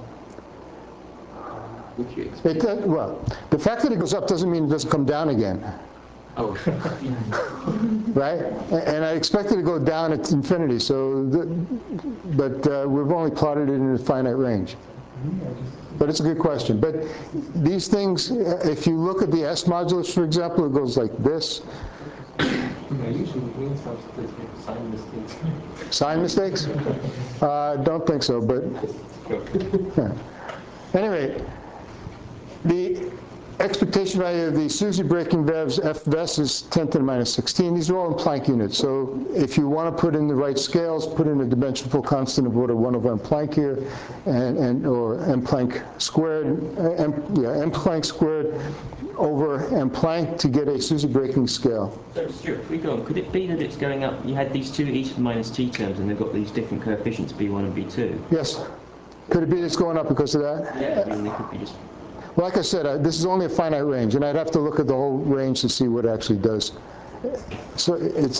It does, well, the fact that it goes up doesn't mean it doesn't come down again. Oh. Right? And I expect it to go down at infinity, so, the, but uh, we've only plotted it in a finite range. But it's a good question. But these things, if you look at the S modulus, for example, it goes like this. Sign mistakes? I uh, don't think so, but yeah. Anyway, the expectation value of the SUSY breaking V E Vs, F V E S, is ten to the minus sixteen. These are all in Planck units. So if you want to put in the right scales, put in a dimensional constant of order one over m Planck here, and, and or m Planck squared, m, yeah, m Planck squared over m Planck to get a SUSY breaking scale. So Stuart, if we go on, could it be that it's going up, you had these two e to the minus t terms and they've got these different coefficients, B one and B two? Yes. Could it be it's going up because of that? Yeah, I mean, they could be just... Well, like I said, uh, this is only a finite range, and I'd have to look at the whole range to see what it actually does. So it's,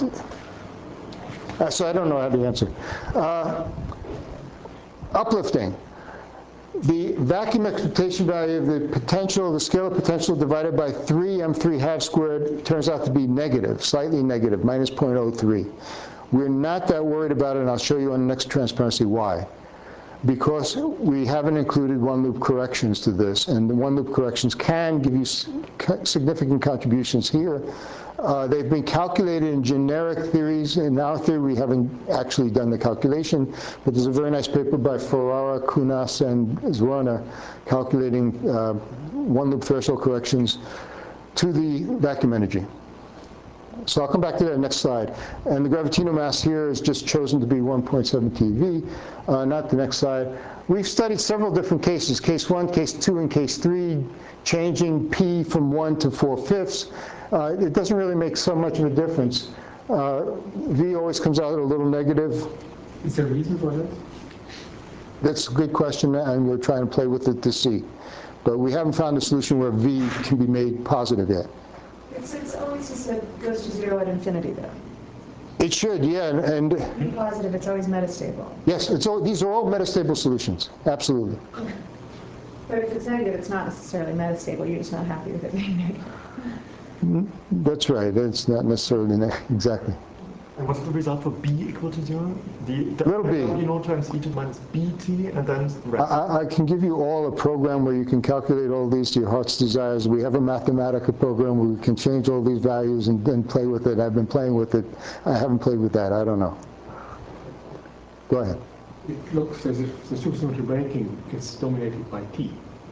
uh, so I don't know how to answer. Uh, uplifting. The vacuum expectation value of the potential, the scalar potential divided by three m three half squared turns out to be negative, slightly negative, minus zero point zero three. We're not that worried about it, and I'll show you on the next transparency why. Because we haven't included one-loop corrections to this, and the one-loop corrections can give you significant contributions here. Uh, they've been calculated in generic theories. In our theory, we haven't actually done the calculation, but there's a very nice paper by Ferrara, Kunas, and Zwirner calculating uh, one-loop threshold corrections to the vacuum energy. So I'll come back to that next slide. And the gravitino mass here is just chosen to be one point seven T eV, uh, not the next slide. We've studied several different cases, case one, case two, and case three, changing P from one to four fifths. Uh, it doesn't really make so much of a difference. Uh, V always comes out a little negative. Is there a reason for that? That's a good question, and we're trying to play with it to see. But we haven't found a solution where V can be made positive yet. It's, it's always just a, goes to zero at infinity, though. It should, yeah, and, and Be positive, it's always metastable. yes, it's all, these are all metastable solutions, absolutely. But if it's negative, it's not necessarily metastable. You're just not happy with it being negative. Mm-hmm. That's right. It's not necessarily ne exactly. And what's the result for b equal to zero? The, the Little b. You know times e to the minus bt, and then the rest. I, I can give you all a program where you can calculate all these to your heart's desires. We have a Mathematica program where we can change all these values and then play with it. I've been playing with it. I haven't played with that. I don't know. Go ahead. It looks as if the supersymmetry breaking is dominated by T.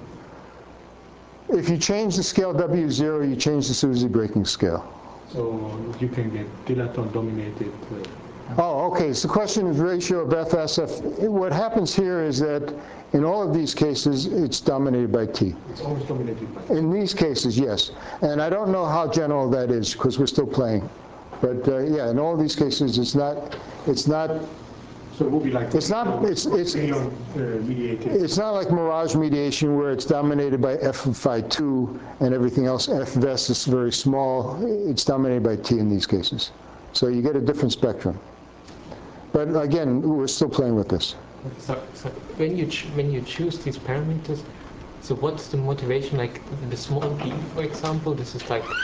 If you change the scale W zero, you change the Susy breaking scale. So you can get dilaton dominated. Uh, Oh, okay. So the question is ratio of F S F. What happens here is that in all of these cases, it's dominated by T. It's always dominated by T. In these cases, yes. And I don't know how general that is because we're still playing. But uh, yeah, in all these cases, it's not. It's not. So it will be like. It's not. It's it's. Uh, mediated. It's not like mirage mediation where it's dominated by F of phi two and everything else. F of S is very small. It's dominated by T in these cases. So you get a different spectrum. But again, we're still playing with this. So, so when you ch when you choose these parameters, so what's the motivation? Like the small b, for example, this is like.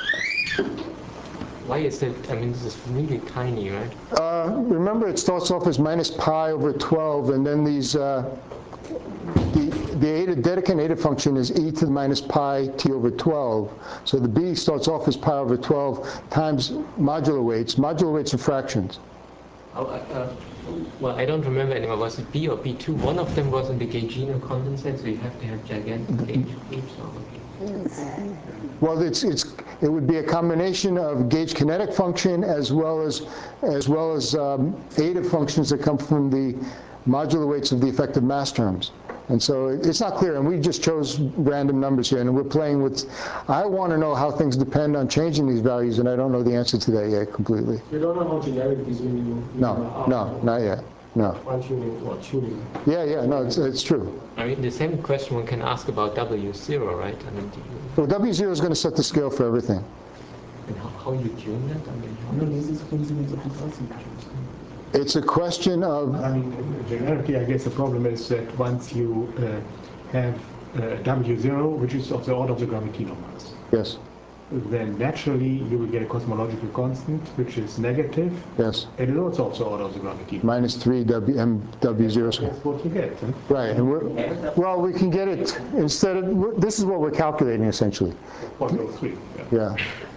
Why is it? I mean, this is really tiny, right? Uh, remember, it starts off as minus pi over twelve, and then these uh, the the eta Dedekind eta function is e to the minus pi t over twelve. So the b starts off as pi over twelve times modular weights. Modular weights are fractions. Oh, uh, well, I don't remember anymore. Was it B or B two? One of them was in the gaugino condensate, so you have to have gigantic gauge groups. Or... Well, it's it's it would be a combination of gauge kinetic function as well as as well as um, eta functions that come from the modular weights of the effective mass terms. And so it's not clear, and we just chose random numbers here, and we're playing with, I want to know how things depend on changing these values, and I don't know the answer to that yet completely. You don't know how generic these meaning No, no, not yet, no. Fine-tuning or tuning. Yeah, yeah, no, it's, it's true. I mean, the same question one can ask about W zero, right? I mean, do you... Well, W zero is going to set the scale for everything. And how, how you tune that? I mean, how No, this is coincidence of the asymmetries. It's a question of... I mean, generically, I guess the problem is that once you uh, have uh, W zero, which is of the order of the gravitino mass, Yes. then naturally you will get a cosmological constant, which is negative. Yes. And it also of the order of the gravitino. Minus three W M W zero squared. That's what you get. Huh? Right, and we're, well, we can get it instead of, this is what we're calculating essentially. zero point zero three. Yeah.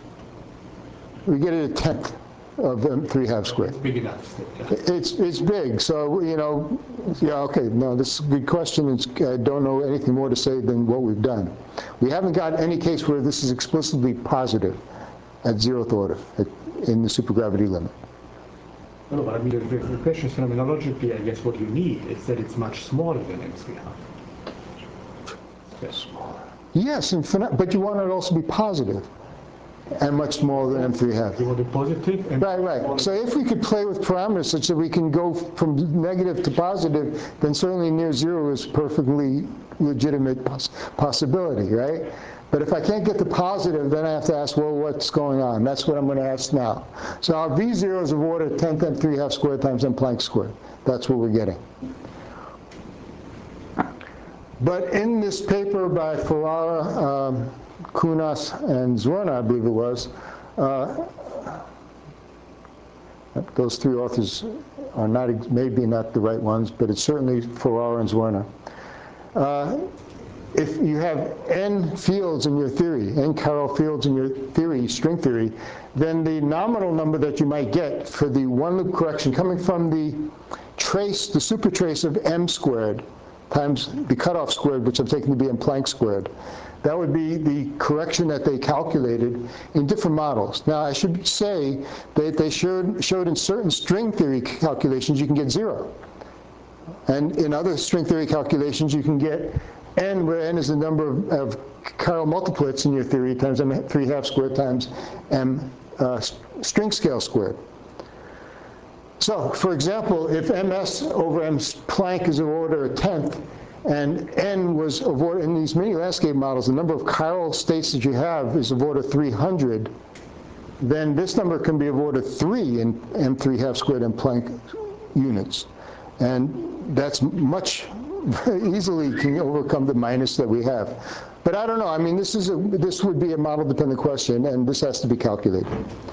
We get it a tenth of M three half squared. Big enough. Yeah. It's it's big, so you know, yeah, okay. No, this is a good question. It's, I don't know anything more to say than what we've done. We haven't got any case where this is explicitly positive at zeroth order at, in the supergravity limit. No, but I mean, the, the question is phenomenologically, I guess what you need is that it's much smaller than M three half. Yes. Smaller. Yes, and but you want it to also be positive. And much smaller than M three half. You want a positive? And right, right. So if we could play with parameters such that we can go from negative to positive, then certainly near zero is perfectly legitimate poss possibility, right? But if I can't get to positive, then I have to ask, well, what's going on? That's what I'm going to ask now. So our V zero is of order tenth M three half squared times M Planck squared. That's what we're getting. But in this paper by Ferrara, um, Kunas and Zwerner, I believe it was, uh, those three authors are not, maybe not the right ones, but it's certainly Ferrara and Zwerner. Uh, if you have n fields in your theory, n chiral fields in your theory, string theory, then the nominal number that you might get for the one loop correction coming from the trace, the supertrace of m squared times the cutoff squared, which I'm taking to be m Planck squared, that would be the correction that they calculated in different models. Now, I should say that they showed, showed in certain string theory calculations you can get zero. And in other string theory calculations, you can get n, where n is the number of, of chiral multiplets in your theory, times m three half squared times m uh, string scale squared. So, for example, if ms over m Planck is of order a tenth, and n was of order, in these mini landscape models, the number of chiral states that you have is of order three hundred, then this number can be of order three in m three half squared and Planck units. And that's much easily can overcome the minus that we have. But I don't know, I mean, this is a, this would be a model-dependent question, and this has to be calculated.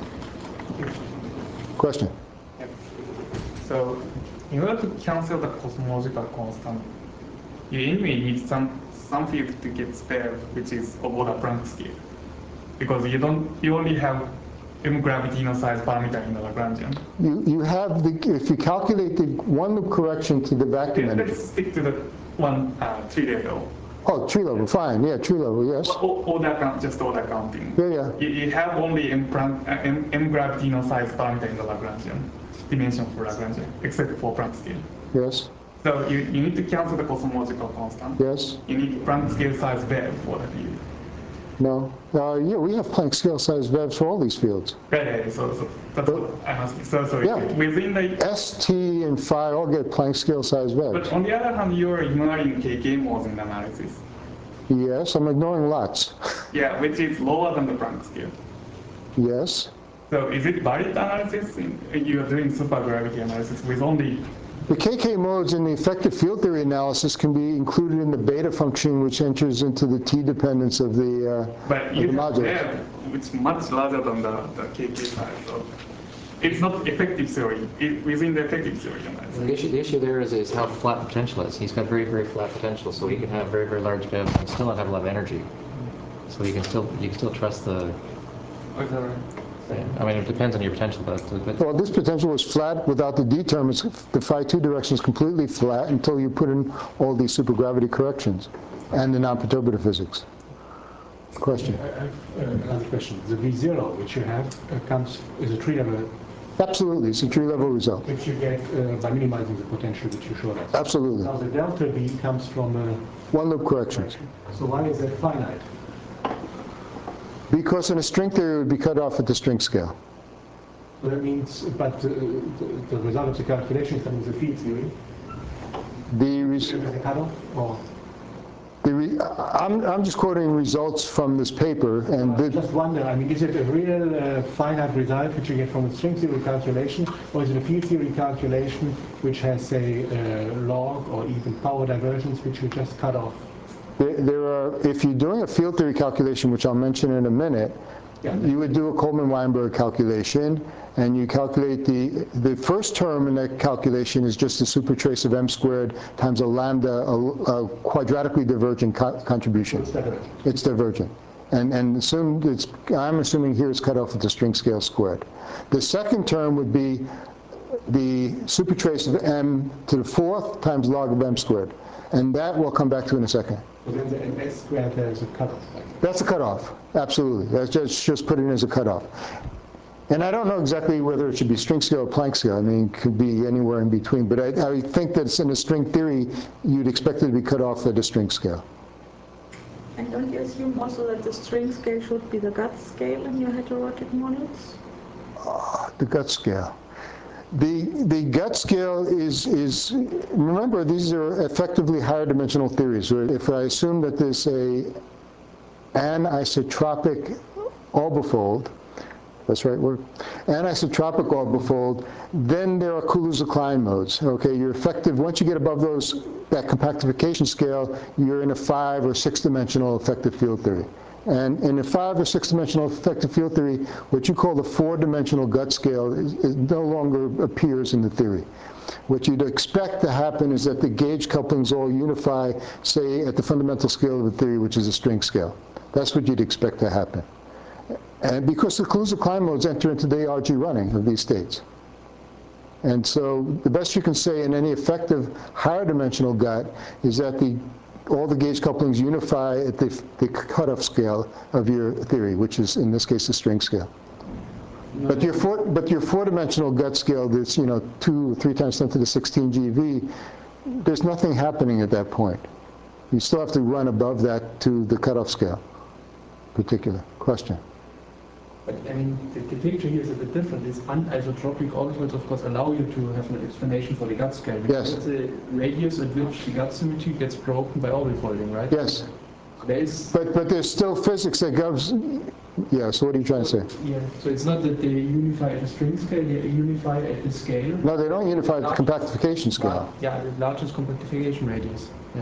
Question? So, in order to cancel the cosmological constant, you anyway need some some field to get spared, which is of order Planck scale, because you don't you only have m gravitino size parameter in the Lagrangian. You, you have the, if you calculate the one loop correction to the vacuum energy. Let's stick to the one uh, tree level. Oh, tree level, fine, yeah, tree level, yes. Well, order count, just order counting. Yeah, yeah. You, you have only m, uh, m, m gravitino size parameter in the Lagrangian, dimension for Lagrangian, except for Planck scale. Yes. So you, you need to cancel the cosmological constant. Yes. You need Planck scale size wave for the field. No. Uh, yeah, we have Planck scale size V E Vs for all these fields. Yeah, yeah, yeah. So, so that's what I'm asking. So, so Yeah. within the S, T, and phi all get Planck scale size V E Vs. But on the other hand, you're ignoring K K modes in the analysis. Yes, I'm ignoring lots. Yeah, which is lower than the Planck scale. Yes. So is it valid analysis? You are doing supergravity analysis with only... The K K modes in the effective field theory analysis can be included in the beta function, which enters into the T dependence of the, uh, but of you the have modulus. there, it's much larger than the, the K K size. So it's not effective theory. It, within the effective theory analysis. The issue, the issue there is, is how flat potential is. He's got very, very flat potential, so he can have very, very large V E Vs and still not have a lot of energy. So you can still, you can still trust the... Yeah, I mean, it depends on your potential, but, but... Well, this potential was flat without the D term. The phi two direction is completely flat until you put in all these supergravity corrections and the non-perturbative physics. Question? I have uh, another question. The V zero, which you have, uh, comes is a tree level. Absolutely, it's a tree level result. Which you get uh, by minimizing the potential which you showed us. Absolutely. Now the delta V comes from uh, one loop corrections. So why is that finite? Because in a string theory, it would be cut off at the string scale. Well, that means, but uh, the, the result of the calculation is coming the field theory. The, res the cutoff, or the re I'm, I'm just quoting results from this paper, and I just wonder. I mean, is it a real uh, finite result which you get from a string theory calculation, or is it a field theory calculation which has, say, uh, log or even power divergence which you just cut off? There, there are, if you're doing a field theory calculation, which I'll mention in a minute, yeah. You would do a Coleman-Weinberg calculation, and you calculate the, the first term in that calculation is just the supertrace of m squared times a lambda, a, a quadratically divergent co contribution. It's divergent. It's divergent. And, and assume it's, I'm assuming here it's cut off at the string scale squared. The second term would be the supertrace of m to the fourth times log of m squared. And that we'll come back to in a second. So then the m s squared there is a cutoff. That's a cutoff, absolutely. That's just, just put it in as a cutoff. And I don't know exactly whether it should be string scale or Planck scale. I mean, it could be anywhere in between. But I, I think that it's in a string theory, you'd expect it to be cut off at a string scale. And don't you assume also that the string scale should be the gut scale in your heterotic models? Uh, the gut scale. The, the gut scale is, is, remember, these are effectively higher dimensional theories. If I assume that there's a anisotropic orbifold, that's right word, anisotropic orbifold, then there are Kaluza-Klein modes. Okay, you're effective, once you get above those, that compactification scale, you're in a five or six dimensional effective field theory. And in a five or six dimensional effective field theory, what you call the four dimensional gut scale is, is no longer appears in the theory. What you'd expect to happen is that the gauge couplings all unify, say, at the fundamental scale of the theory, which is a string scale. That's what you'd expect to happen. And because the Kaluza-Klein modes enter into the A R G running of these states. And so the best you can say in any effective higher dimensional gut is that the all the gauge couplings unify at the, the cutoff scale of your theory, which is, in this case, the string scale. No. But your four, but your four-dimensional gut scale, that's, you know, two or three times ten to the sixteen G V, there's nothing happening at that point. You still have to run above that to the cutoff scale. Particular question. But I mean, the, the picture here is a bit different. These anisotropic orbitals, of course, allow you to have an explanation for the gut scale. Because yes. It's a radius at which the gut symmetry gets broken by orbifolding, right? Yes. There is. But but there's still physics that goes. Yeah. So what are you trying to say? Yeah. So it's not that they unify at the string scale; they unify at the scale. No, they don't unify at the compactification scale. Yeah, the largest compactification radius. Yeah.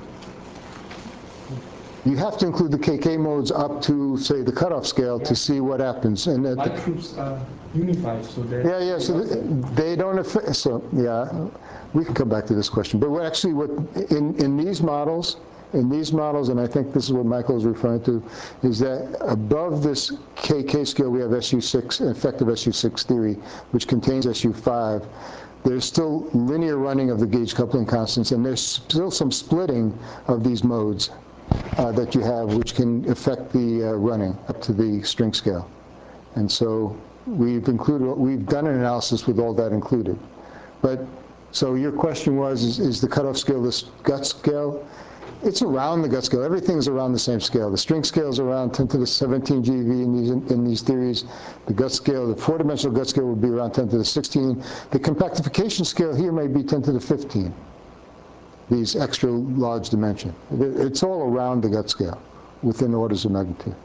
You have to include the K K modes up to, say, the cutoff scale yeah. to see what happens. And my groups are unified, so they. Yeah, yeah. So they don't affect. So yeah, we can come back to this question. But actually, what in in these models, in these models, and I think this is what Michael is referring to, is that above this K K scale we have S U six, effective S U six theory, which contains S U five. There's still linear running of the gauge coupling constants, and there's still some splitting of these modes uh, that you have, which can affect the uh, running up to the string scale. And so we've included, we've done an analysis with all that included. But so your question was, is, is the cutoff scale this gut scale? It's around the gut scale. Everything's around the same scale. The string scale is around ten to the seventeen G eV in these, in these theories. The gut scale, the four-dimensional gut scale would be around ten to the sixteen. The compactification scale here may be ten to the fifteen, these extra large dimension. It's all around the gut scale, within orders of magnitude.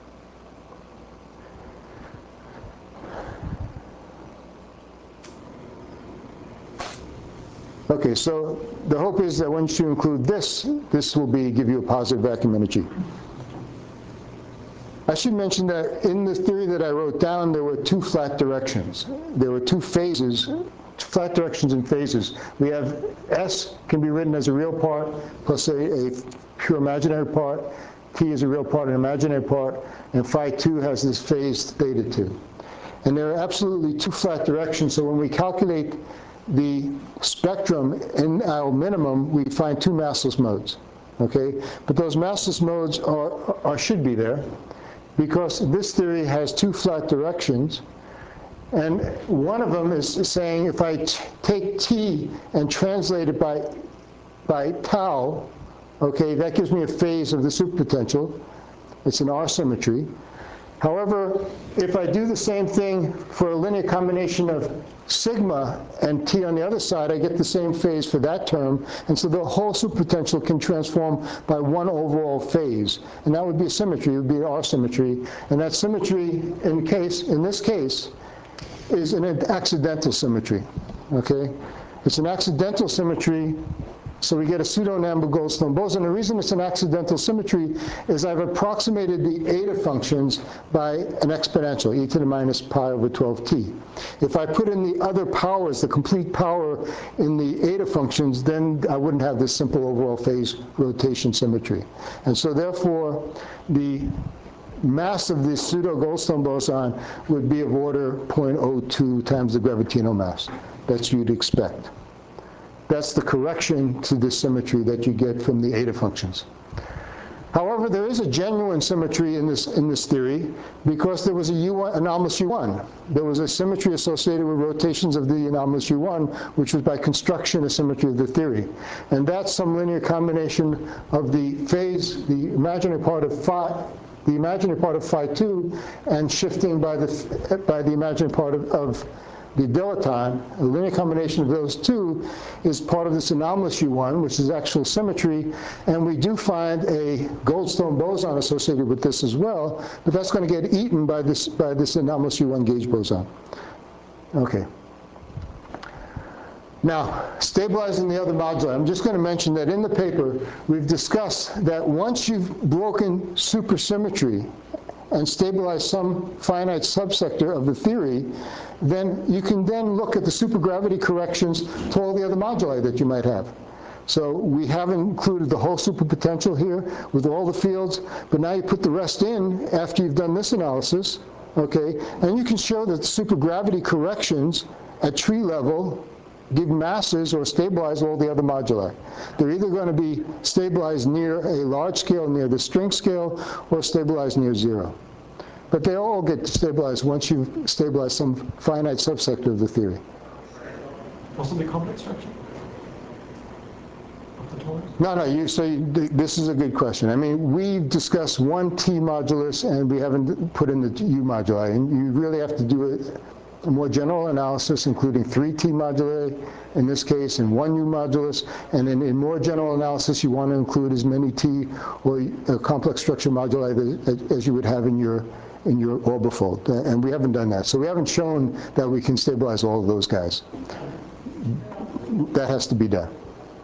Okay, so the hope is that once you include this, this will be give you a positive vacuum energy. I should mention that in the theory that I wrote down, there were two flat directions. There were two phases, flat directions and phases. We have S can be written as a real part plus a, a pure imaginary part. T is a real part and imaginary part. And phi two has this phase theta two. And there are absolutely two flat directions. So when we calculate the spectrum in our minimum, we find two massless modes, okay? But those massless modes are, are should be there because this theory has two flat directions, and one of them is saying if I t take T and translate it by, by tau, okay, that gives me a phase of the superpotential. It's an R symmetry. However, if I do the same thing for a linear combination of sigma and T on the other side, I get the same phase for that term, and so the whole superpotential can transform by one overall phase, and that would be a symmetry. It would be an R symmetry, and that symmetry, in case in this case, is an accidental symmetry. Okay, it's an accidental symmetry. So we get a pseudo-enamel Goldstone boson. The reason it's an accidental symmetry is I've approximated the eta functions by an exponential, e to the minus pi over twelve t. If I put in the other powers, the complete power in the eta functions, then I wouldn't have this simple overall phase rotation symmetry. And so therefore, the mass of this pseudo-Goldstone boson would be of order zero point zero two times the gravitino mass that you'd expect. That's the correction to the symmetry that you get from the eta functions. However, there is a genuine symmetry in this, in this theory because there was a U one, anomalous U one. There was a symmetry associated with rotations of the anomalous U one, which was by construction a symmetry of the theory. And that's some linear combination of the phase, the imaginary part of phi, the imaginary part of phi two, and shifting by the, by the imaginary part of, of the dilaton. A linear combination of those two is part of this anomalous U one, which is actual symmetry, and we do find a Goldstone boson associated with this as well, but that's going to get eaten by this, by this anomalous U one gauge boson. Okay. Now, stabilizing the other moduli. I'm just going to mention that in the paper, we've discussed that once you've broken supersymmetry and stabilize some finite subsector of the theory, then you can then look at the supergravity corrections to all the other moduli that you might have. So we haven't included the whole superpotential here with all the fields, but now you put the rest in after you've done this analysis, okay? And you can show that the supergravity corrections at tree level give masses or stabilize all the other moduli. They're either going to be stabilized near a large scale, near the string scale, or stabilized near zero. But they all get stabilized once you've stabilized some finite subsector of the theory. Also the complex structure? No, no, you, so you, this is a good question. I mean, we've discussed one T modulus and we haven't put in the U moduli, and you really have to do a, a more general analysis, including three T moduli in this case and one U modulus, and then in more general analysis you want to include as many T or uh, complex structure moduli as, as you would have in your in your orbifold, and we haven't done that. So we haven't shown that we can stabilize all of those guys. That has to be done.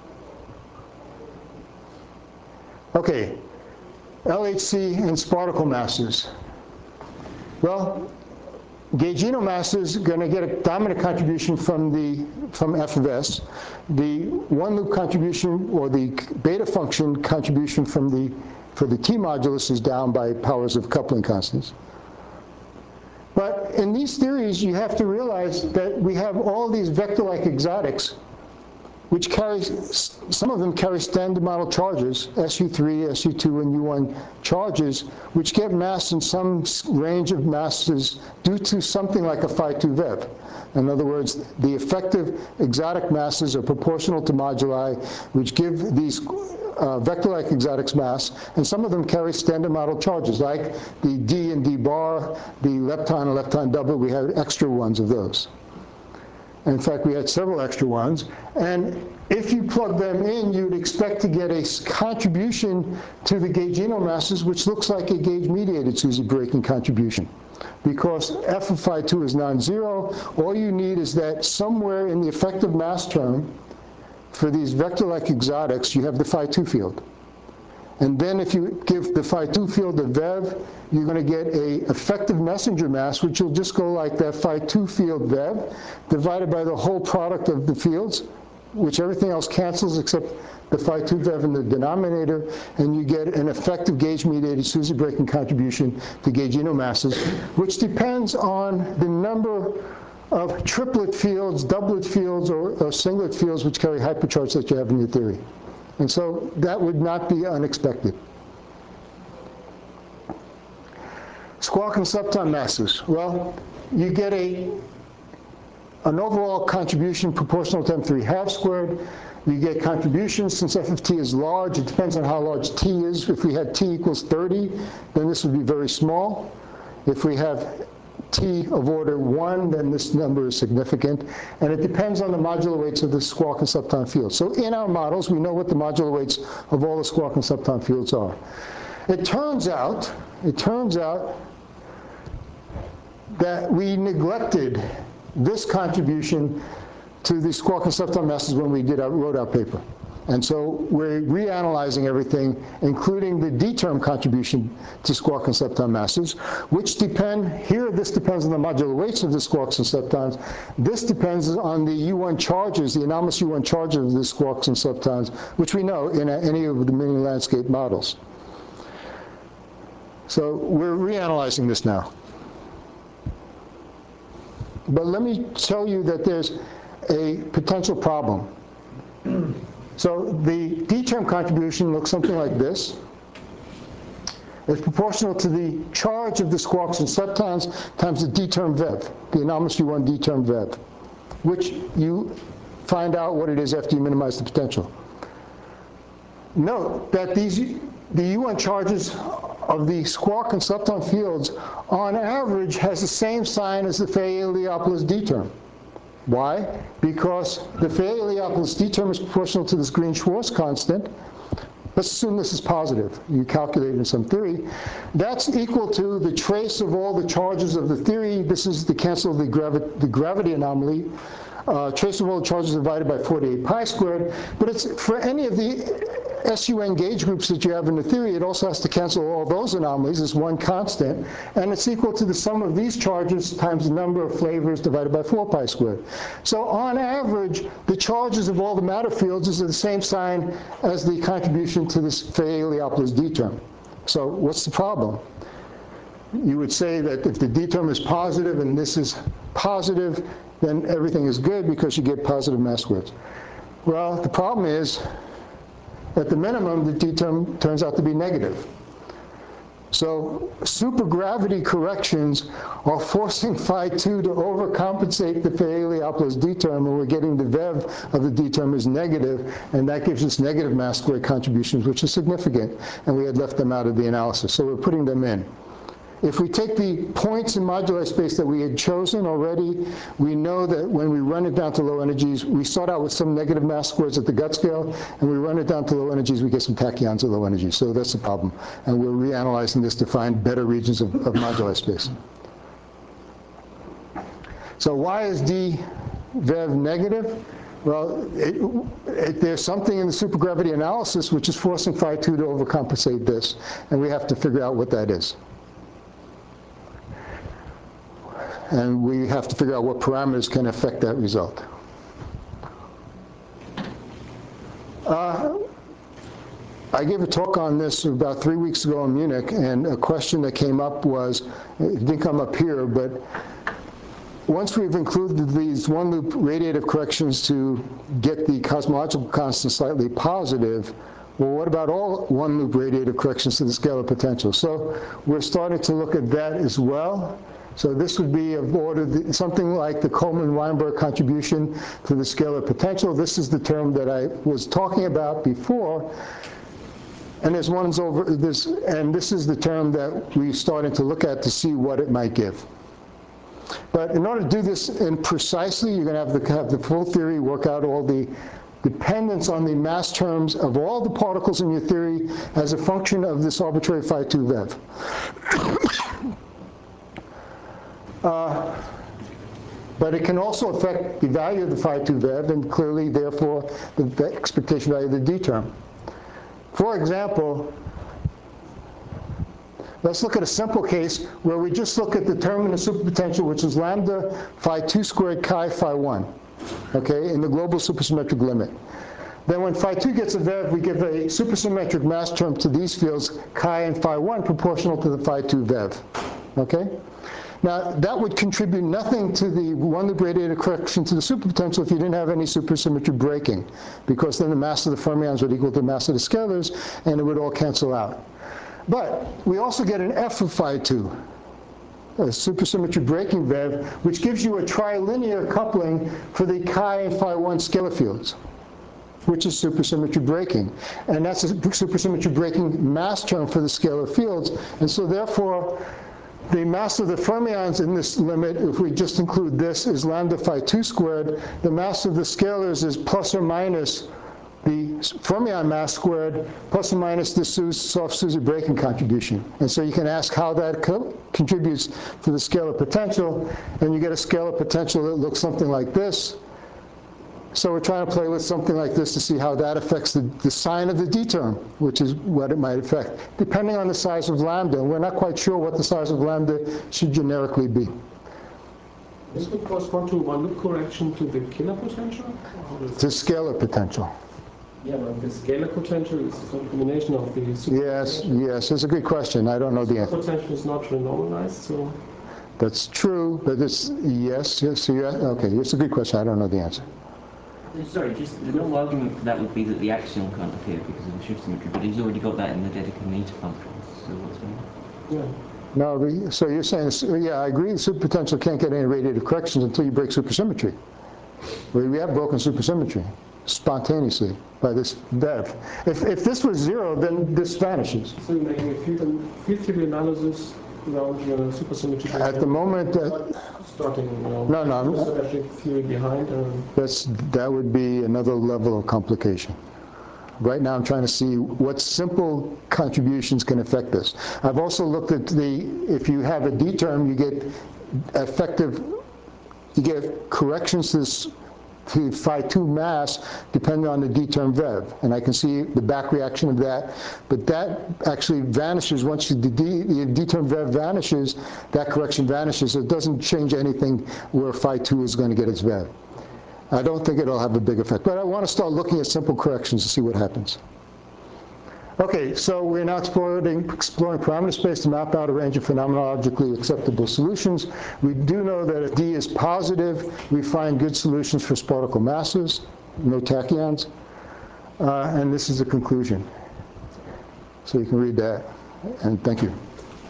Okay, L H C and sparticle masses. Well, gaugino mass is going to get a dominant contribution from the from F of S. The one loop contribution, or the beta function contribution from the for the T modulus, is down by powers of coupling constants. But in these theories, you have to realize that we have all these vector-like exotics, which carry, some of them carry standard model charges, S U three, S U two, and U one charges, which get mass in some range of masses due to something like a phi two vev. In other words, the effective exotic masses are proportional to moduli, which give these uh, vector-like exotics mass, and some of them carry standard model charges, like the D and D bar, the lepton and lepton doublet. We have extra ones of those. In fact, we had several extra ones. And if you plug them in, you'd expect to get a contribution to the gaugino masses, which looks like a gauge-mediated SUSY breaking contribution. Because F of phi two is non-zero, all you need is that somewhere in the effective mass term, for these vector-like exotics, you have the phi two field. And then if you give the phi two field a vev, you're going to get a effective messenger mass, which will just go like that phi two field vev, divided by the whole product of the fields, which everything else cancels except the phi two vev in the denominator, and you get an effective gauge-mediated SUSY breaking contribution to gaugino masses, which depends on the number of triplet fields, doublet fields, or, or singlet fields which carry hypercharge that you have in your theory. And so that would not be unexpected. Squark and lepton masses. Well, you get a, an overall contribution proportional to M three half squared. You get contributions, since F of T is large. It depends on how large T is. If we had T equals thirty, then this would be very small. If we have T of order one, then this number is significant. And it depends on the modular weights of the squark and lepton fields. So in our models, we know what the modular weights of all the squark and lepton fields are. It turns out, it turns out that we neglected this contribution to the squark and lepton masses when we did our, wrote our paper. And so we're reanalyzing everything, including the D-term contribution to squark and lepton masses, which depend, here this depends on the modular weights of the squarks and leptons. This depends on the U one charges, the anomalous U one charges of the squarks and leptons, which we know in any of the mini landscape models. So we're reanalyzing this now. But let me tell you that there's a potential problem. So the D-term contribution looks something like this. It's proportional to the charge of the squarks and leptons times the D-term vev, the anomalous U one D-term vev, which you find out what it is after you minimize the potential. Note that these, the U one charges of the squark and lepton fields, on average, has the same sign as the Fayet-Iliopoulos D-term. Why? Because the Fayet-Iliopoulos D-term is proportional to this Green-Schwarz constant. Let's assume this is positive. You calculate it in some theory. That's equal to the trace of all the charges of the theory. This is the cancel of the, gravi the gravity anomaly. Uh, trace of all the charges divided by forty-eight pi squared. But it's for any of the S U N gauge groups that you have in the theory, it also has to cancel all those anomalies as one constant, and it's equal to the sum of these charges times the number of flavors divided by four pi squared. So on average, the charges of all the matter fields is the same sign as the contribution to this Fayet-Iliopoulos D-term. So what's the problem? You would say that if the D-term is positive and this is positive, then everything is good because you get positive mass squares. Well, the problem is, at the minimum, the D-term turns out to be negative. So supergravity corrections are forcing phi two to overcompensate the Fayet-Iliopoulos D-term, and we're getting the vev of the D-term is negative, and that gives us negative mass square contributions, which is significant, and we had left them out of the analysis. So we're putting them in. If we take the points in moduli space that we had chosen already, we know that when we run it down to low energies, we start out with some negative mass squares at the gut scale, and we run it down to low energies, we get some tachyons at low energies. So that's the problem. And we're reanalyzing this to find better regions of, of moduli space. So why is D vev negative? Well, it, it, there's something in the supergravity analysis which is forcing phi two to overcompensate this, and we have to figure out what that is. and we have to figure out what parameters can affect that result. Uh, I gave a talk on this about three weeks ago in Munich, and a question that came up was, it didn't come up here, but once we've included these one-loop radiative corrections to get the cosmological constant slightly positive, well, what about all one-loop radiative corrections to the scalar potential? So we're starting to look at that as well. So this would be of order, something like the Coleman-Weinberg contribution to the scalar potential. This is the term that I was talking about before. And there's ones over this, and this is the term that we're starting to look at to see what it might give. But in order to do this in precisely, you're going to have to have the full theory, work out all the dependence on the mass terms of all the particles in your theory as a function of this arbitrary phi two vev. uh, but it can also affect the value of the phi two vev, and clearly, therefore, the, the expectation value of the D term. For example, let's look at a simple case where we just look at the term in the superpotential, which is lambda phi two squared chi phi one, okay, in the global supersymmetric limit. Then when phi two gets a vev, we give a supersymmetric mass term to these fields, chi and phi one, proportional to the phi two vev, okay? Now, that would contribute nothing to the one-loop radiative correction to the superpotential if you didn't have any supersymmetry breaking, because then the mass of the fermions would equal the mass of the scalars, and it would all cancel out. But we also get an F of phi two, a supersymmetry breaking vev, which gives you a trilinear coupling for the chi and phi one scalar fields, which is supersymmetry breaking. And that's a supersymmetry breaking mass term for the scalar fields. And so therefore, the mass of the fermions in this limit, if we just include this, is lambda phi two squared. The mass of the scalars is plus or minus the fermion mass squared, plus or minus the soft-SUSY breaking contribution. And so you can ask how that co contributes to the scalar potential, and you get a scalar potential that looks something like this. So we're trying to play with something like this to see how that affects the, the sign of the D term, which is what it might affect, depending on the size of lambda. And we're not quite sure what the size of lambda should generically be. This would correspond to one-loop correction to the killer potential? To scalar potential. Yeah, but the scalar potential is a combination of the super Yes, yes, it's a good question. I don't know the answer. potential is not renormalized, so... That's true, but it's, yes, yes, so yeah, okay, it's a good question. I don't know the answer. Sorry, just the normal argument for that would be that the axion can't appear because of the shift symmetry, but he's already got that in the Dedekind function, so what's going on? Yeah. No, the, so you're saying, yeah, I agree, the superpotential can't get any radiative corrections until you break supersymmetry. Well, we have broken supersymmetry spontaneously by this vev. If, if this was zero, then this vanishes. So you're making a field, field theory analysis around your supersymmetry. At the moment, uh, starting, you know, no, no, I'm, supersymmetric theory behind. Um, that's, that would be another level of complication. Right now I'm trying to see what simple contributions can affect this. I've also looked at the, if you have a D term, you get effective, you get corrections to this, to phi two mass depending on the D term vev. And I can see the back reaction of that, but that actually vanishes once the D, the D term vev vanishes, that correction vanishes. So it doesn't change anything where phi two is going to get its vev. I don't think it'll have a big effect, but I want to start looking at simple corrections to see what happens. Okay, so we're now exploring, exploring parameter space to map out a range of phenomenologically acceptable solutions. We do know that if D is positive, we find good solutions for particle masses, no tachyons, uh, and this is the conclusion. So you can read that, and thank you.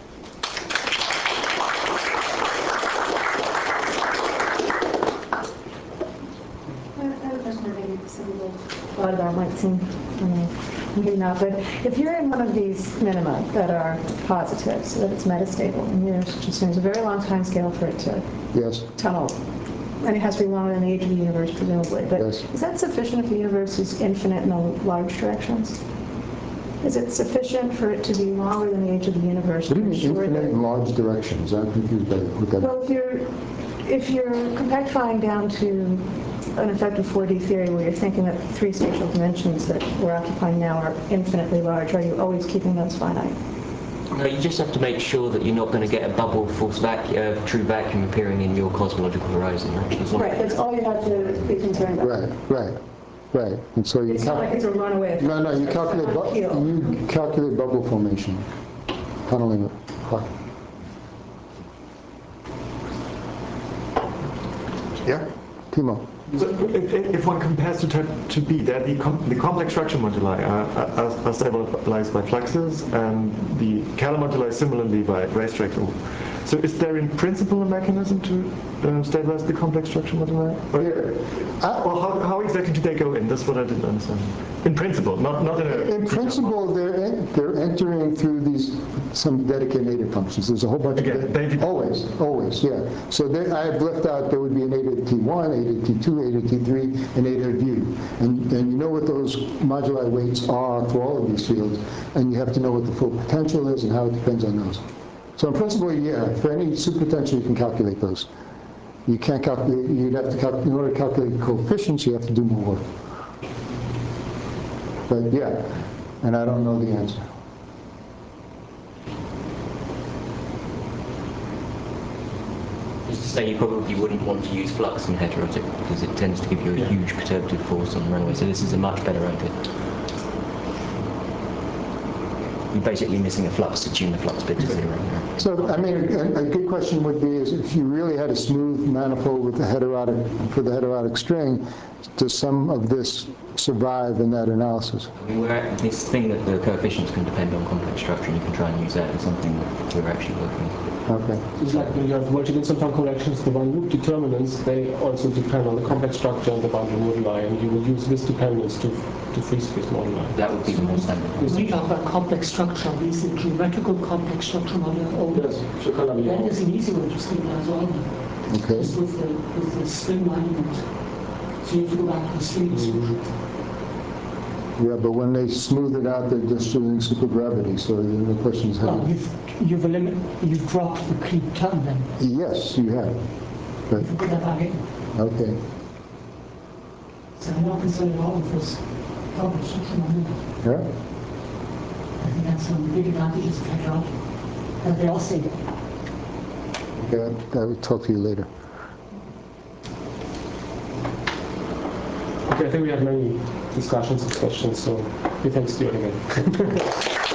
But that might seem maybe not, but if you're in one of these minima that are positive, so that it's metastable, and there's just there's a very long time scale for it to yes. tunnel, and it has to be longer than the age of the universe, presumably. But yes. Is that sufficient if the universe is infinite in the large directions? Is it sufficient for it to be longer than the age of the universe? What do you mean infinite in large directions? I'm confused by that. Well, if you're if you're compactifying down to an effective four D theory where you're thinking that the three spatial dimensions that we're occupying now are infinitely large, are you always keeping those finite? No, you just have to make sure that you're not going to get a bubble false vac uh, true vacuum appearing in your cosmological horizon, right? That's Right, that's all you have to be concerned about. Right, right, right. And so you It's not like it's a runaway effect. No, no, you calculate, bu- you calculate bubble formation, tunneling. Yeah, Timo. So if, if one compares to type two B, there the, com the complex structure moduli are, are, are stabilized by fluxes, and the Kähler moduli similarly by racetrack. So is there in principle a mechanism to uh, stabilize the complex structure moduli? Or, uh, or how, how exactly do they go in? That's what I didn't understand. In principle, not, not in a... In principle, they're, en they're entering through these, some dedicated native functions. There's a whole bunch Again, of... They, always, always, yeah. So there, I have left out, there would be an eta T one, eta T two, eta T three, and eta view. And, and you know what those moduli weights are for all of these fields, and you have to know what the full potential is and how it depends on those. So in principle, yeah, for any superpotential, you can calculate those. You can't calculate, you'd have to calculate, in order to calculate the coefficients, you have to do more work. But yeah, and I don't know the answer. Just to say, you probably wouldn't want to use flux in heterotic because it tends to give you a yeah. huge perturbative force on the runaway. So this is a much better idea. You're basically missing a flux to tune the flux bit to zero. So, I mean, a, a good question would be is if you really had a smooth manifold with the heterotic, for the heterotic string, does some of this survive in that analysis? I mean, we're at this thing that the coefficients can depend on complex structure, and you can try and use that as something that we're actually working with. Okay. It's like when you have multi-Dixon-Tom collections, the one-loop determinants, they also depend on the complex structure and the boundary moduli, and you would use this dependence to, to free space moduli. That would be the most standard. When we talk about complex structure, we see geometrical complex structure moduli only. Yes, Shikalabi. That is an easy way to stabilize all of them. Okay. Just with the, with the string alignment. So you have to go back to the string distribution. Yeah, but when they smooth it out, they're just using supergravity, so then the question is how... Well, you've, you've, eliminated, you've dropped the key term then. Yes, you have. But, you put that back in. Okay. So I'm not concerned at all with this complex structure moduli. Yeah. I think that's one of the big advantages of heterotic, that they all say. Okay, I will talk to you later. Okay, I think we have many discussions and questions, so thanks to you again.